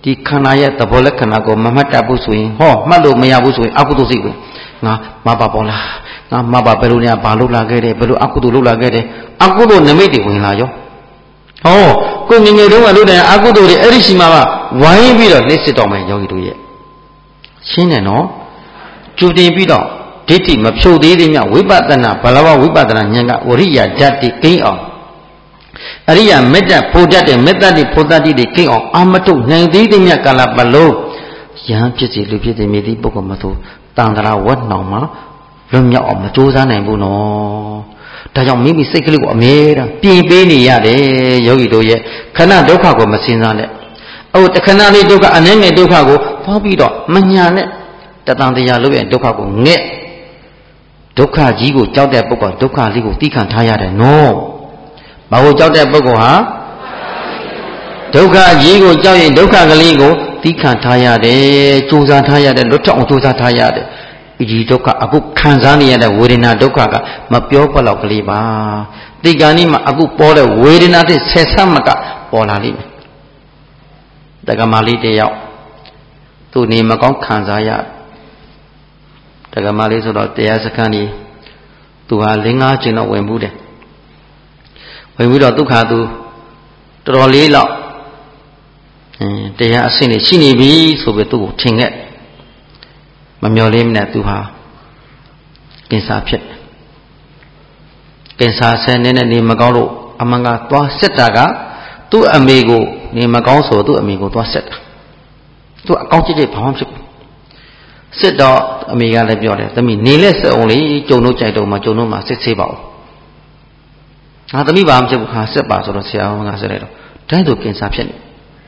ဒီခန္ဓာရဲ့သဘောလက္ခဏာကိုမမှတ်တတ်ဘူးဆိုရင်ဟောမှတ်လို့မရဘူးဆိုရင်အကုသိုလ်စိတ်ပဲငါမပါပေါ်လားငါမပါဘယ်လိုလဲဘာလုပ်လာခဲ့တယ်ဘယ်လိုအကုသိုလ်လုပ်လာခဲ့တယ်အကုသိုလ်နမိတ်တွေဝင်လာရောဟောကိုငငယ်တုန်းကလုပ်တဲ့အကုသိုလ်တွေအဲ့ဒီရှိမှာဝိုင်းပြီးတော့နှိမ့်စစ်တော်မယ်ယောဂီတို့ရဲ့ရှင်းတယ်နော်ကြိုတင်ပြီးတော့ဒိဋ္ဌိမဖြုတ်သေးသေးမြဝိပဿနာဘလဝဝိပဿနာဉာဏ်ကဝရိယဓာတ်တိကိန်းအောင်အရိယာမေတ္တာဖို့တတ်တဲ့မေတ္တာတိဖို့တတ်တိတွေကိန်းအောင်အာမတုနိုင်သေးသေးမြကာလပတ်လုံးယဟန်ဖြစ်စီလူဖြစ်စီမြည်သည့်ပုဂ္ဂိုလ်မသို့တန်ត្រာဝတ်နှောင်မှာလွတ်မြောက်အောင်မကြိုးစားနိုင်ဘူးနော်ဒါကြောင့်မိမိစိတ်ကလေးကိုအမြဲတမ်းပြင်ပေးနေရတယ်ယောဂီတို့ရဲ့ခဏဒုက္ခကိုမစင်စားနဲ့အော်တခဏလေးဒုက္ခအနည်းငယ်ဒုက္ခကိုသွားပြီးတော့မညာနဲ့တတန်တရားလို့ရဲ့ဒုက္ခကိုငဲ့ဒုက္ခကြီးကိုကြောက်တဲ့ပုဂ္ဂိုလ်ဒုက္ခလေးကိုသီးခံထားရတယ်နော်ဘာကိုကြောက်တဲ့ပုဂ္ဂိုလ်ဟာဒုက္ခကြီးကိုကြောက်ရင်ဒုက္ခကလေးကိုသီးခံထားရတယ်ကြိုးစားထားရတယ်လွတ်ထောက်အောင်ကြိုးစားထားရတယ်ဒီဒုက္ခအခုခံစားနေရတဲ့ဝေဒနာဒုက္ခကမပြောပလောက်ကလေးပါဒီကနေ့မှာအခုပေါ်တဲ့ဝေဒနာတဲ့ဆက်ဆံမကပေါ်လာလိမ့်မယ်တက္ကမလေးတယောက်သူနေမကောင်းခံစားရတက္ကမလေးဆိုတော့တရားစခန်းကြီးသူဟာ၄၅ကျင်းတော့ဝင်မှုတယ်ဝင်ပြီးတော့ဒုက္ခသူတော်တော်လေးတော့အင်းတရားအဆင့်နေရှိနေပြီဆိုပြီးသူ့ကိုထင်ခဲ့မမျော်လင့်နဲ့သူဟာကင်ဆာဖြစ်ကင်ဆာဆဲနေတဲ့နေမကောင်းလို့အမှန်ကသွားစစ်တာကသူ့အမေကိုနေမကောင်းဆိုသူ့အမေကိုသွားစစ်တာသူအကောင်းကြည့်ကြည့်ဘာမှဖြစ်ဘူးစစ်တော့အမေကလည်းပြောတယ်သမီးနေလက်စအောင်လေကျုံတို့ကြိုက်တော့မှကျုံတို့မှစစ်ဆေးပါဦးငါသမီးဘာမှဖြစ်ဘူးခါစစ်ပါဆိုတော့ဆရာကစစ်လိုက်တော့တိုင်းသူကင်ဆာဖြစ်နေ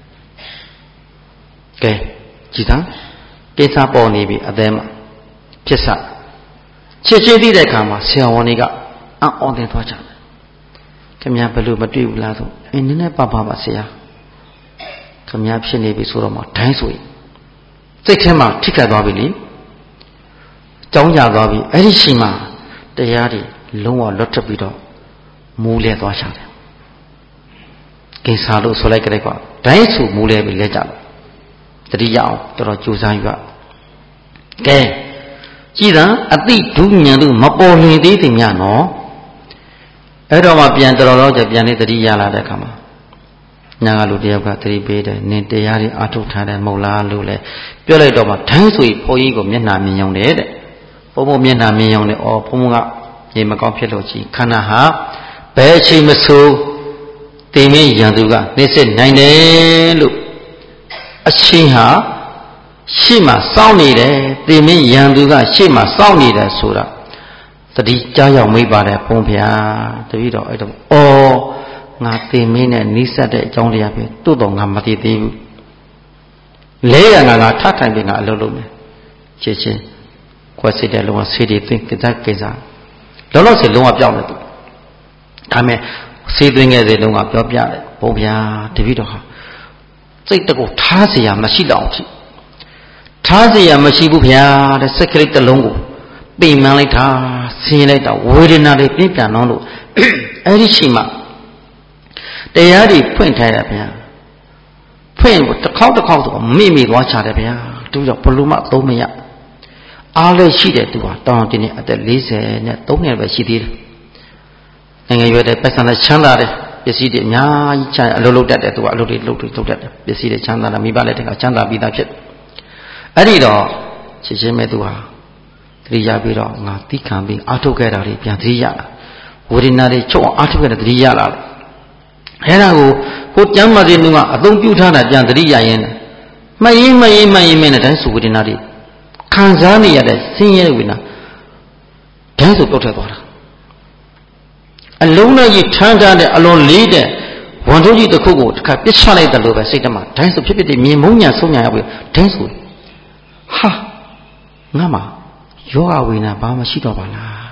ကဲကြည်သာကိစ္စပေါ်နေပြီအသေးမှာဖြစ်စချစ်ချစ်သိတဲ့အခါမှာဆရာဝန်တွေကအံ့ဩနေသွားကြတယ်ခင်ဗျာဘယ်လိုမတွေ့ဘူးလားဆိုအင်းနည်းနည်းပါပါပါဆရာခင်ဗျာဖြစ်နေပြီဆိုတော့မှဒိုင်းဆိုရင်စိတ်ထဲမှာထိခတ်သွားပြီလေကြောင်းကြသွားပြီအဲ့ဒီရှိမှတရားတွေလုံးဝလွတ်ထွက်ပြီးတော့မူးလဲသွားချတယ်ကိစ္စလို့ဆိုလိုက်ကြတယ်ကွာဒိုင်းဆိုမူးလဲပြီလဲကြတယ်တတိယအောင်တော်တော်ကြိုးစားယူရကဲကြည်သာအတိဒုဉာဏ်တို့မပေါ်လင်သေးတယ်များနော်အဲ့တော့မှပြန်တော်တော်ကြပြန်လေးတတိယလာတဲ့အခါမှာညာကလူတယောက်ကတတိပေးတယ်နင်တရားတွေအထုတ်ထားတယ်မဟုတ်လားလို့လဲပြောလိုက်တော့မှဒိုင်းဆိုဘုန်းကြီးကိုမျက်နှာမြင်ုံတယ်တဲ့ဘုံဘုံမျက်နှာမြင်ုံတယ်အော်ဘုံဘုံကရေမကောင်းဖြစ်လို့ကြီးခန္ဓာဟာဘယ်အချိန်မဆိုတင်မင်းရန်သူကနှိမ့်စစ်နိုင်တယ်လို့အချင်းဟာရှေ့မှာစောင့်နေတယ်တင်မင်းရန်သူကရှေ့မှာစောင့်နေတယ်ဆိုတာတတိကြားရောက်မိပါတယ်ဘုန်းဖျားတပည့်တော်အဲ့တော့အော်ငါတင်မင်းနဲ့နှိစက်တဲ့အကြောင်းတရားပဲတိုးတော့ငါမသိသေးဘူးလဲရငါငါထထိုင်ပြီးငါအလုပ်လုပ်မယ်ချစ်ချင်းခွဲစစ်တဲ့လုံးဝဆေးတွေသိကိစ္စကိစ္စလုံးလုံးစေလုံးဝပြောင်းတယ်သူဒါမဲ့ဆေးသွင်းခဲ့တဲ့လုံးဝပြောပြတယ်ဘုန်းဖျားတပည့်တော်ဟာစိတ်တကူထားเสียမရှိတော့ဘူးထားเสียမရှိဘူးဗျာတဲ့စက်ကလေးတစ်လုံးကိုပိန်မှန်းလိုက်တာဆင်းလိုက်တာဝေဒနာတွေပြင်းပြန်တော့လို့အဲ့ဒီရှိမှတရားတွေဖွင့်ထားရဗျာဖွင့်ကိုတစ်ခေါက်တစ်ခေါက်တော့မိမိသွားချတယ်ဗျာသူကြောင့်ဘလို့မှသုံးမရအားလည်းရှိတယ်သူဟာတောင်းတင်းနေအသက်၄၀နဲ့၃နှစ်ပဲရှိသေးတယ်နိုင်ငံရွယ်တဲ့ပတ်စံနဲ့ချမ်းသာတယ်ပစ္စည်းတွေအများကြီးချမ်းအလုပ်လုပ်တတ်တယ်သူကအလုပ်တွေလုပ်တွေလုပ်တတ်တယ်ပစ္စည်းတွေချမ်းသာတာမိဘလည်းတကချမ်းသာပြီးသားဖြစ်အဲ့ဒီတော့ချစ်ချင်းမဲ့သူဟာတတိယပြီးတော့ငါတိခံပြီးအာထုတ်ခဲ့တာတွေပြန်သတိရလာဝေဒနာတွေချုပ်အောင်အာထုတ်ခဲ့တဲ့သတိရလာတယ်အဲ့ဒါကိုကိုကျမ်းမာတဲ့လူကအသုံးပြုထားတာပြန်သတိရရင်မှတ်ရင်မှတ်ရင်မှတ်ရင်နဲ့တိုင်းစုဝေဒနာတွေခံစားနေရတဲ့ဆင်းရဲဝေဒနာတိုင်းစုပုတ်ထွက်သွားတာအလုံးနဲ့ကြီးထမ်းထားတဲ့အလွန်လေးတဲ့ဝန်ထုတ်ကြီးတစ်ခုကိုတစ်ခါပစ်ချလိုက်တယ်လို့ပဲစိတ်ထဲမှာဒိုင်းဆိုဖြစ်ဖြစ်မြင်မုံညာဆုံးညာရောက်ပြီးဒိုင်းဆိုဟာငါမှယောဂဝေဒနာဘာမှရှိတော့ပါလား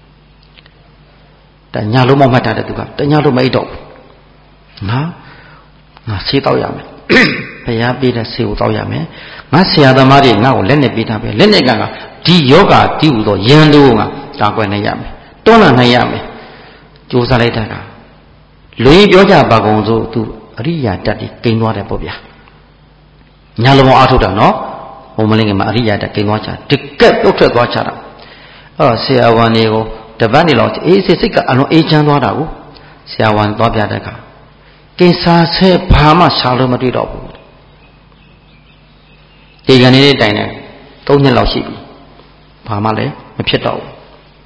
တညာလုံးမမှတ်တာတဲ့သူကတညာလုံးမအိတ်တော့ငါငါဆေးတောက်ရမယ်ဘုရားပေးတဲ့ဆေးကိုတောက်ရမယ်ငါဆရာသမားတွေငါ့ကိုလက်နဲ့ပေးထားပဲလက်နဲ့ကငါဒီယောဂတည်ဟူသောယန္တုငါတာကွယ်နိုင်ရမယ်တွန်းလှန်နိုင်ရမယ်ကြိုးစားလိုက်တာကလူကြီးပြောကြပါကုန်စို့သူအရိယာတတ်ပြီးကိန်းသွားတယ်ပေါ့ဗျာညာလုံးအားထုတ်တာနော်ဘုံမလင်းကမှာအရိယာတကိန်းသွားချတကက်ပြုတ်ထွက်သွားချတာအဲ့တော့ဆရာဝန်တွေကိုတပတ်နေလောက်အေးစိတ်စိတ်ကအလုံးအေးချမ်းသွားတာကိုဆရာဝန်သွားပြတဲ့အခါကင်ဆာဆဲဘာမှရှာလို့မတွေ့တော့ဘူးဒီကနေ့တိုင်နေသုံးနှစ်လောက်ရှိပြီဘာမှလည်းမဖြစ်တော့ဘူး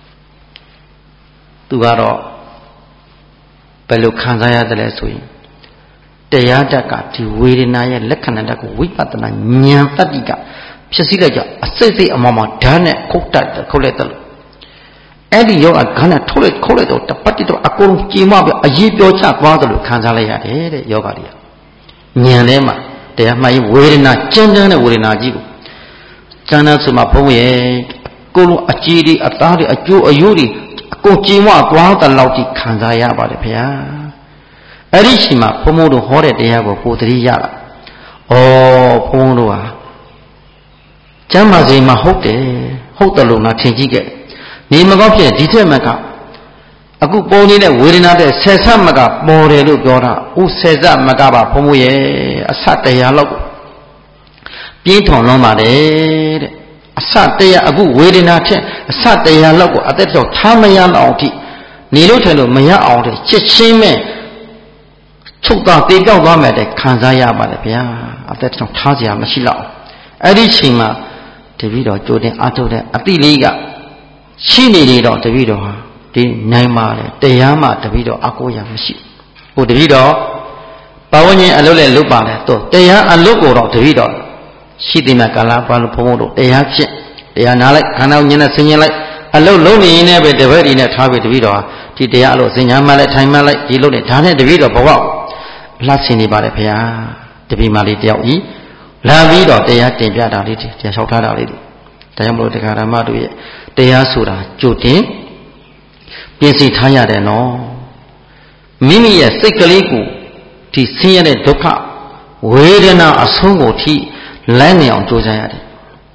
သူကတော့ဘယ်လိုခံစားရတယ်လဲဆိုရင်တရားဓာတ်ကဒီဝေဒနာရဲ့လက္ခဏာဓာတ်ကိုဝိပဿနာဉာဏ်တတ္တိကဖြစ်စီလိုက်ကြအစိတ်စိတ်အမောင်မောင်ဓာတ်နဲ့ခုတ်တတ်ခုတ်လိုက်တယ်လို့အဲ့ဒီယောဂခန္ဓာထုတ်လိုက်ခုတ်လိုက်တော့တပတ်တိတော့အကုန်ကြည်မပြအရေးပြောချသွားတယ်လို့ခံစားလိုက်ရတယ်တဲ့ယောဂတွေကဉာဏ်ထဲမှာတရားမှန်ရင်ဝေဒနာကျဉ်းကျဉ်းတဲ့ဝေဒနာကြီးကိုကျမ်းသာဆိုမှဘုန်းရဲ့ကိုလိုအကြည်တွေအသားတွေအကျိုးအယိုးတွေအကုန်ကြည်မသွားတဲ့လောက်ကြီးခံစားရပါတယ်ဗျာအဲ့ဒီရှိမှဘုံဘုံတို့ဟောတဲ့တရားကိုကိုယ်တတိရတာဩဘုံဘုံတို့ဟာကျမ်းမာစေမှာဟုတ်တယ်ဟုတ်တယ်လို့ငါထင်ကြည့်ခဲ့နေမကောင်းဖြစ်ဒီထက်မကအခုပေါ်နေတဲ့ဝေဒနာတဲ့ဆယ်ဆမကပေါ်တယ်လို့ပြောတာဥဆယ်ဆမကပါဘုံဘုံရဲ့အဆတရားလောက်ပြင်းထွန်လွန်ပါတယ်တဲ့အဆတရားအခုဝေဒနာထက်အဆတရားလောက်ကိုအသက်တော်ထားမရအောင်အထိနေလို့ထိုင်လို့မရအောင်တဲ့ချစ်ချင်းမဲ့ချုပ်တာတေကြောက်သွားမယ်တဲ့ခံစားရပါတယ်ဗျာအသက်တော်ထားစရာမရှိတော့အဲ့ဒီချိန်မှာတပည့်တော်ကြိုတင်အားထုတ်တဲ့အတိလေးကရှိနေနေတော့တပည့်တော်ဟာဒီနိုင်ပါတယ်တရားမှတပည့်တော်အကိုရမရှိဟိုတပည့်တော်ပဝဉ္ဇဉ်အလုပ်နဲ့လုပ်ပါလေတော့တရားအလုပ်ကိုတော့တပည့်တော်ရှိတဲ့မှာကာလပါလို့ဘုံဘုံတို့တရားဖြစ်တရားနာလိုက်ခန္ဓာကိုညနေဆင်ញင်လိုက်အလုပ်လုံးနေရင်လည်းပဲတပည့်ဒီနဲ့ထားပြီးတပည့်တော်ဟာဒီတရားအလုပ်ဆင်ညာမှလိုက်ထိုင်မှလိုက်ဒီလုပ်နဲ့ဒါနဲ့တပည့်တော်ဘဝလှဆင်နေပါတယ်ဗျာတပည့်မလေးတယောက်ဤလာပြီးတော့တရားတင်ပြတာလေးတရားလျှောက်ထားတာလေးဒါကြောင့်မလို့တရားဓမ္မတို့ရဲ့တရားဆိုတာကြိုတင်ပြင်ဆင်ထားရတယ်နော်မိမိရဲ့စိတ်ကလေးကိုဒီဆင်းရဲတဲ့ဒုက္ခဝေဒနာအဆုံးကိုထိလမ်းနေအောင်ကြိုးစားရတယ်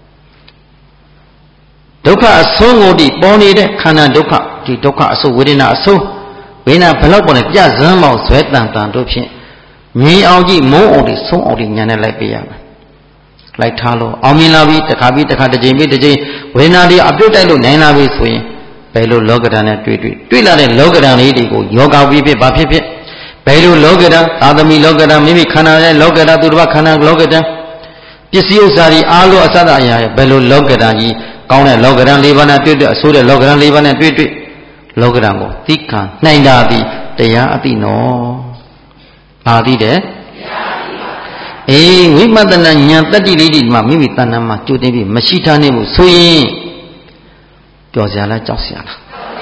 ဒုက္ခအဆုံးကိုဒီပေါ်နေတဲ့ခန္ဓာဒုက္ခဒီဒုက္ခအဆုံးဝေဒနာအဆုံးဝေဒနာဘလောက်ပေါ်နေပြဇမ်းမောင်ဇွဲတန်တန်တို့ဖြင့်မြင်အောင်ကြည့်မုန်းအောင်ဒီဆုံးအောင်ဒီညာနဲ့လိုက်ပေးရမယ်လိုက်ထားလို့အောင်မြင်လာပြီတစ်ခါပြီးတစ်ခါတစ်ချိန်ပြီးတစ်ချိန်ဝေဒနာတွေအပြုတ်တိုက်လို့နိုင်လာပြီဆိုရင်ဘယ်လိုလောကဓာတ်နဲ့တွေ့တွေ့တွေ့လာတဲ့လောကဓာတ်လေးတွေကိုယောဂဝိဖြစ်ဘာဖြစ်ဖြစ်ဘယ်လိုလောကဓာတ်သာသမီလောကဓာတ်မိမိခန္ဓာရဲ့လောကဓာတ်သူတစ်ပါးခန္ဓာလောကဓာတ်ပစ္စည်းဥစ္စာတွေအားလုံးအစသအရာရဲ့ဘယ်လိုလောကဓာတ်ကြီးကောင်းတဲ့လောကဓာတ်၄ပါးနဲ့တွေ့တွေ့အဆိုးတဲ့လောကဓာတ်၄ပါးနဲ့တွေ့တွေ့လောကဓာတ်ကိုသိခံနိုင်တာသည်တရားအသိနော်ဘာသိတယ်အေးဝိပဿနာဉာဏ်တတ္တိလေးဒီမှာမိမိတဏ္ဍာမှာကြိုတင်ပြီးမရှိထားနေဘူးဆိုရင်ကြောက်စရာလားကြောက်စရာလား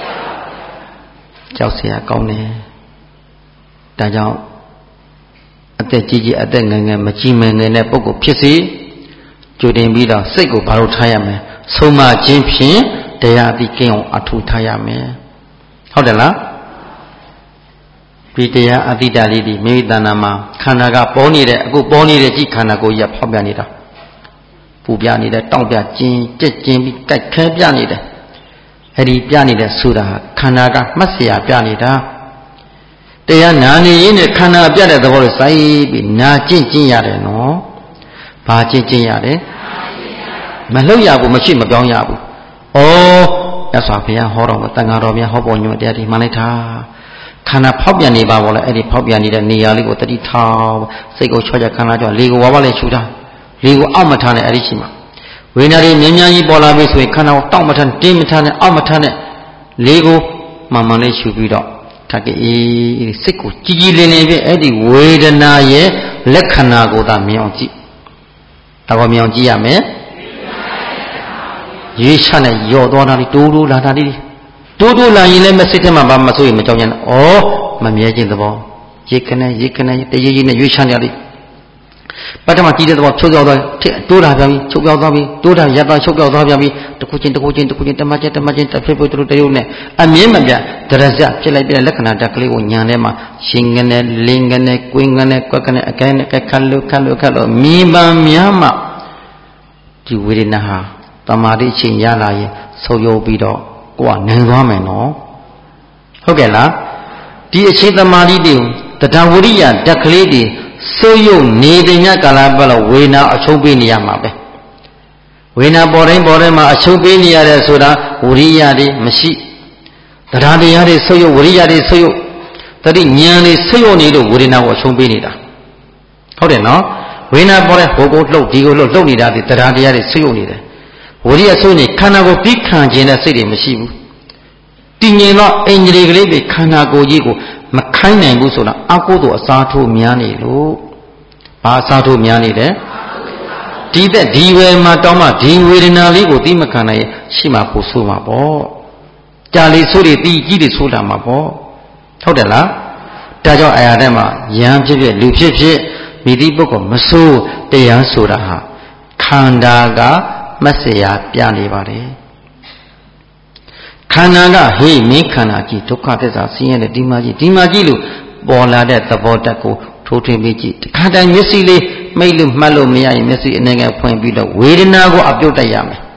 ကြောက်စရာကောင်းတယ်ဒါကြောင့်အသက်ကြီးကြီးအသက်ငယ်ငယ်မကြီးမငယ်တဲ့ပုဂ္ဂိုလ်ဖြစ်စေကြိုတင်ပြီးတော့စိတ်ကိုဘာလို့ထားရမလဲဆုံးမခြင်းဖြင့်တရားအသိကင်းအောင်အထူထားရမယ်ဟုတ်တယ်လားဒီတရားအတိတ္တလေးဒီမိမိတဏ္ဍာမှာခန္ဓာကပေါ်နေတဲ့အခုပေါ်နေတဲ့ကြည့်ခန္ဓာကိုယ်ကြီးကဖောက်ပြနေတာပူပြနေတယ်တောင့်ပြကျင်ကြက်ကျင်ပြီးကြိုက်ခဲပြနေတယ်အဲ့ဒီပြနေတဲ့ဆိုတာခန္ဓာကမှတ်เสียပြနေတာတရားနာနေရင်ခန္ဓာပြတဲ့သဘောကိုစိုက်ပြီးနာကျင့်ကျင့်ရတယ်နော်ဘာကျင့်ကျင့်ရတယ်မလှုပ်ရဘူးမရှိမပြောင်းရဘူးဩရသော်ဘုရားဟောတော်မူတန်ဃာတော်များဟောပေါ်ညွှန်တရားဒီမှလိုက်တာခန္ဓာဖောက်ပြန်နေပါဘောလဲအဲ့ဒီဖောက်ပြန်နေတဲ့နေရာလေးကိုတတိထောင်စိတ်ကိုချောချခန္ဓာကြောင့်လေကိုဝါဝါလေးရှူထားလေကိုအောက်မထားနဲ့အဲ့ဒီရှိမှာဝိညာဉ်တွေမြင်းမြန်းကြီးပေါ်လာပြီဆိုရင်ခန္ဓာကိုတောက်မထားတင်းမထားနဲ့အောက်မထားနဲ့လေကိုမှန်မှန်လေးရှူပြီးတော့ထပ်ကြည့်စိတ်ကိုကြည်ကြည်လင်လင်ဖြင့်အဲ့ဒီဝေဒနာရဲ့လက္ခဏာကိုသာမြင်အောင်ကြည့်ဒါပေါ်မြင်အောင်ကြည့်ရမယ်ရွေးချနဲ့ယော့သွားတာလေးတိုးတိုးလာတာလေးတိုးတိုးလာရင်လည်းမစိတ်ထဲမှာဘာမှမဆိုရင်မကြောက်ကြနဲ့ဩမမြဲခြင်းသဘောရိတ်ခနဲ့ရိတ်ခနဲ့တရေကြီးနဲ့ရွေးချနေရလိပထမကြည့်တဲ့သဘောချုပ်ပြောက်သွားတိုးတာပြန်ပြီးချုပ်ပြောက်သွားပြီးတိုးတာရပ်သွားချုပ်ပြောက်သွားပြန်ပြီးတခုချင်းတခုချင်းတခုချင်းတမချင်းတမချင်းတစ်ဖြစ်ဖို့တို့တရုပ်နဲ့အမြင်မပြဒရဇဖြစ်လိုက်ပြတဲ့လက္ခဏာတက်ကလေးကိုညာထဲမှာရှင်ငနဲ့လင်းငနဲ့ကွင်းငနဲ့ကွက်ကနဲ့အကဲနဲ့ခက်လို့ခက်လို့ခက်လို့မြင်ပန်းများမှဒီဝေဒနာဟာတမာတိချင်းရလာရင်ဆုံးယုံပြီးတော့ကိုကနိုင်သွားမယ်နော်ဟုတ်ကဲ့လားဒီအခြေသမာဓိတွေတရားဝရိယဓာတ်ကလေးတွေဆိုယုတ်နေတဲ့ညကာလပတ်လို့ဝေနာအချုပ်ပေးနေရမှာပဲဝေနာပေါ်တိုင်းပေါ်တိုင်းမှာအချုပ်ပေးနေရတဲ့ဆိုတာဝရိယတွေမရှိတရားတရားတွေဆိုယုတ်ဝရိယတွေဆိုယုတ်တတိဉာဏ်တွေဆိုယုတ်နေလို့ဝေနာကိုအချုပ်ပေးနေတာဟုတ်တယ်နော်ဝေနာပေါ်တဲ့ဟိုကိုလှုပ်ဒီကိုလှုပ်လှုပ်နေတာဒီတရားတရားတွေဆိုယုတ်နေတယ်ဝရိယဆိုနေခန္ဓာကိုပြီးခံခြင်းတဲ့စိတ်တွေမရှိဘူးတည်ငြိမ်သောအင်္ဂလိကလေးတွေခန္ဓာကိုယ်ကြီးကိုမခိုင်းနိုင်ဘူးဆိုတာအကုသို့အစားထိုးများနေလို့ဘာအစားထိုးများနေတယ်ဒီသက်ဒီဝေမှာတောင်းမှဒီဝေဒနာလေးကိုသိမခံနိုင်ရှိမှကိုဆိုးမှာပေါ့ကြာလေးဆိုးတွေတီးကြီးတွေဆိုးလာမှာပေါ့ဟုတ်တယ်လားဒါကြောင့်အရာတည်းမှာယံဖြစ်ဖြစ်လူဖြစ်ဖြစ်မိသည့်ပုဂ္ဂိုလ်မဆိုးတရားဆိုတာဟာခန္ဓာကမက်စရာပြနေပါတယ်ခန္ဓာကဟေးမင်းခန္ဓာကြီးဒုက္ခသစ္စာဆင်းရဲတဲ့ဒီမှာကြီးဒီမှာကြီးလို့ပေါ်လာတဲ့သဘောတတ်ကိုထိုးထွင်းပြီးကြည့်တခါတည်းမျက်စိလေးမိတ်လို့မှတ်လို့မရရင်မျက်စိအနေငယ်ဖွင့်ပြီးတော့ဝေဒနာကိုအပြုတ်တက်ရမယ်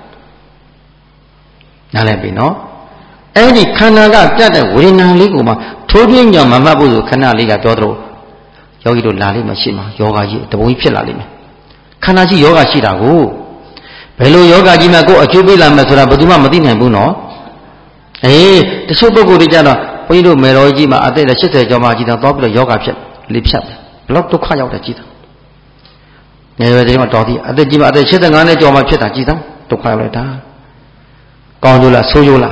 နားလည်ပြီနော်အဲ့ဒီခန္ဓာကပြတ်တဲ့ဝေဒနာလေးကိုမှထိုးထွင်းကြောင့်မမှတ်ဖို့ဆိုခဏလေးကပြောသလိုယောဂီတို့လာလိမ့်မရှိမှာယောဂကြီးတပုံကြီးဖြစ်လာလိမ့်မယ်ခန္ဓာကြီးယောဂရှိတာကိုဘယ်လိုယောဂကြီးမှကိုယ်အကျိုးပေးလာမယ်ဆိုတာဘယ်သူမှမသိနိုင်ဘူးနော်အေးတချို့ပုဂ္ဂိုလ်တွေကြတော့ဘုန်းကြီးတို့မေတော်ကြီးမှာအသက်၈၀ကျော်မှကြီးတော့တောပြီးတော့ယောဂဖြစ်လေဖြတ်ဘလောက်ဒုက္ခရောက်တယ်ကြီးတာငယ်ရွယ်တွေမှာတော်သည်အသက်ကြီးမှအသက်၈၅နှစ်ကျော်မှဖြစ်တာကြီးတာဒုက္ခရောက်လိုက်တာကောင်းကြလားဆိုးကြလား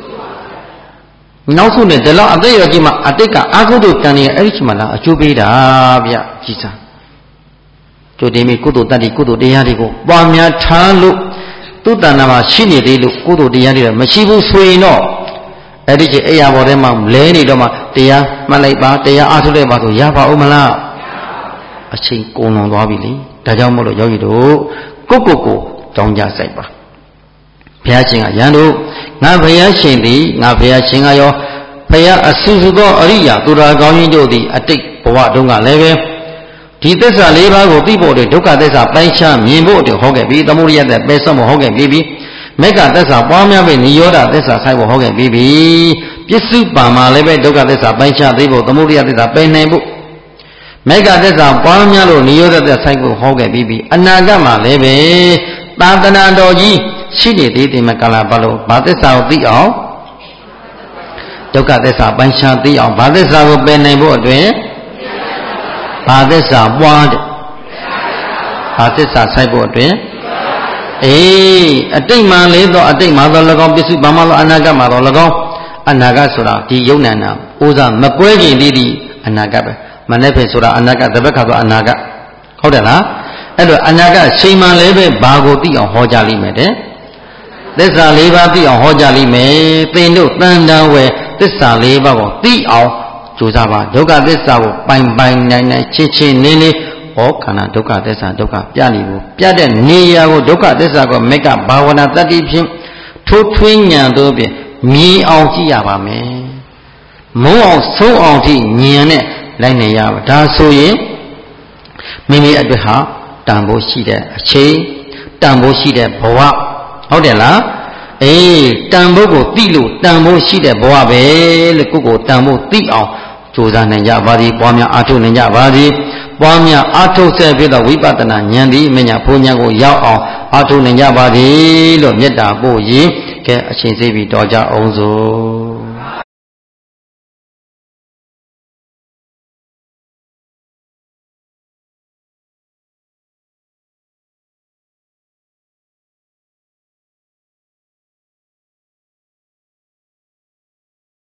နောက်ဆုံးနဲ့ဒီလောက်အသက်ရွယ်ကြီးမှအတိတ်ကအာဟုတုကံနေအဲ့ဒီချိန်မှာလားအကျိုးပေးတာဗျကြီးတာကျိုးတင်ပြီးကုသိုလ်တတ္တိကုသိုလ်တရားတွေကိုပွားများထားလို့သူ့တဏ္ဍာမှာရှိနေသေးလို့ကုသိုလ်တရားတွေမရှိဘူးဆိုရင်တော့အဲ့ဒီချိန်အိယာဘော်ထဲမှာလဲနေတော့မှတရားမှတ်လိုက်ပါတရားအားထုတ်လိုက်ပါဆိုရပါဦးမလားအချိန်ကုန်လွန်သွားပြီလေဒါကြောင့်မို့လို့ယောဂီတို့ကိုကိုကိုတောင်းကြဆိုင်ပါဘုရားရှင်ကယံတို့ငါဘုရားရှင်သည်ငါဘုရားရှင်ကရောဘုရားအဆူဆူသောအရိယာသူတော်ကောင်းကြီးတို့သည်အတိတ်ဘဝတုန်းကလည်းပဲဒီသစ္စာလေးပါးကိုသိဖို့အတွက်ဒုက္ခသစ္စာပိုင်းခြားမြင်ဖို့အတွက်ဟောခဲ့ပြီးသမုဒိယသက်ပယ်ဆုံးဖို့ဟောခဲ့ပြီးပြီးမေဃသစ္စာပွားများပြီးနိရောဓသစ္စာဆိုင်ဖို့ဟောခဲ့ပြီးပြီးပစ္စုပန်မှာလည်းပဲဒုက္ခသစ္စာပိုင်းခြားသိဖို့သမုဒိယသစ္စာပယ်နိုင်ဖို့မေဃသစ္စာပွားများလို့နိရောဓသစ္စာဆိုင်ဖို့ဟောခဲ့ပြီးပြီးအနာဂတ်မှာလည်းပဲသာသနာတော်ကြီးရှိနေသေးတယ်မကာလပတ်လို့ဘာသစ္စာကိုသိအောင်ဒုက္ခသစ္စာပိုင်းခြားသိအောင်ဘာသစ္စာကိုပယ်နိုင်ဖို့အတွက်ဘာသစ္စာပွားတဲ့ဘာသစ္စာဆိုင်ဖို့အတွက်အေးအတိတ်မှာလေးတော့အတိတ်မှာတော့၎င်းပစ္စုပန်မှာတော့အနာဂတ်မှာတော့၎င်းအနာဂတ်ဆိုတာဒီယုံနာနာဥစားမကွဲခင်တည်းဒီအနာဂတ်ပဲမနေ့ဖေဆိုတာအနာဂတ်တပတ်ခါဆိုအနာဂတ်ဟုတ်တယ်လားအဲ့တော့အနာဂတ်ချိန်မှလည်းပဲဘာကိုသိအောင်ဟောကြားလိမ့်မယ်တဲ့သစ္စာလေးပါးသိအောင်ဟောကြားလိမ့်မယ်သင်တို့တန်တန်ဝယ်သစ္စာလေးပါးကိုသိအောင်ကြိုးစားပါဒုက္ခသစ္စာကိုပိုင်ပိုင်နိုင်နိုင်ချင်းချင်းနေနေဩခန္ဓာဒုက္ခသစ္စာဒုက္ခပြနေဘူးပြတဲ့နေရာကိုဒုက္ခသစ္စာကိုမေကဘာဝနာတတ္တိဖြင့်ထိုးထွင်းဉာဏ်တို့ဖြင့်မြင်အောင်ကြည့်ရပါမယ်မုန်းအောင်ဆုံးအောင်ထိဉာဏ်နဲ့လိုက်နေရပါဒါဆိုရင်မိမိအတွက်ဟာတန်ဖိုးရှိတဲ့အချိန်တန်ဖိုးရှိတဲ့ဘဝဟုတ်တယ်လားအေးတန်ဖိုးကိုသိလို့တန်ဖိုးရှိတဲ့ဘဝပဲလို့ကိုယ်ကိုတန်ဖိုးသိအောင်ကြိုးစားနိုင်ကြပါသည်ပွားများအားထုတ်နိုင်ကြပါသည်ပွားများအားထုတ်ဆက်ပြီးတော့ဝိပဿနာဉာဏ်သည်မညာဘုံဉာဏ်ကိုရောက်အောင်အားထုတ်နိုင်ကြပါသည်လို့မေတ္တာပို့ရင်းကဲအချိန်စေးပြီးတော်ကြအောင်စို့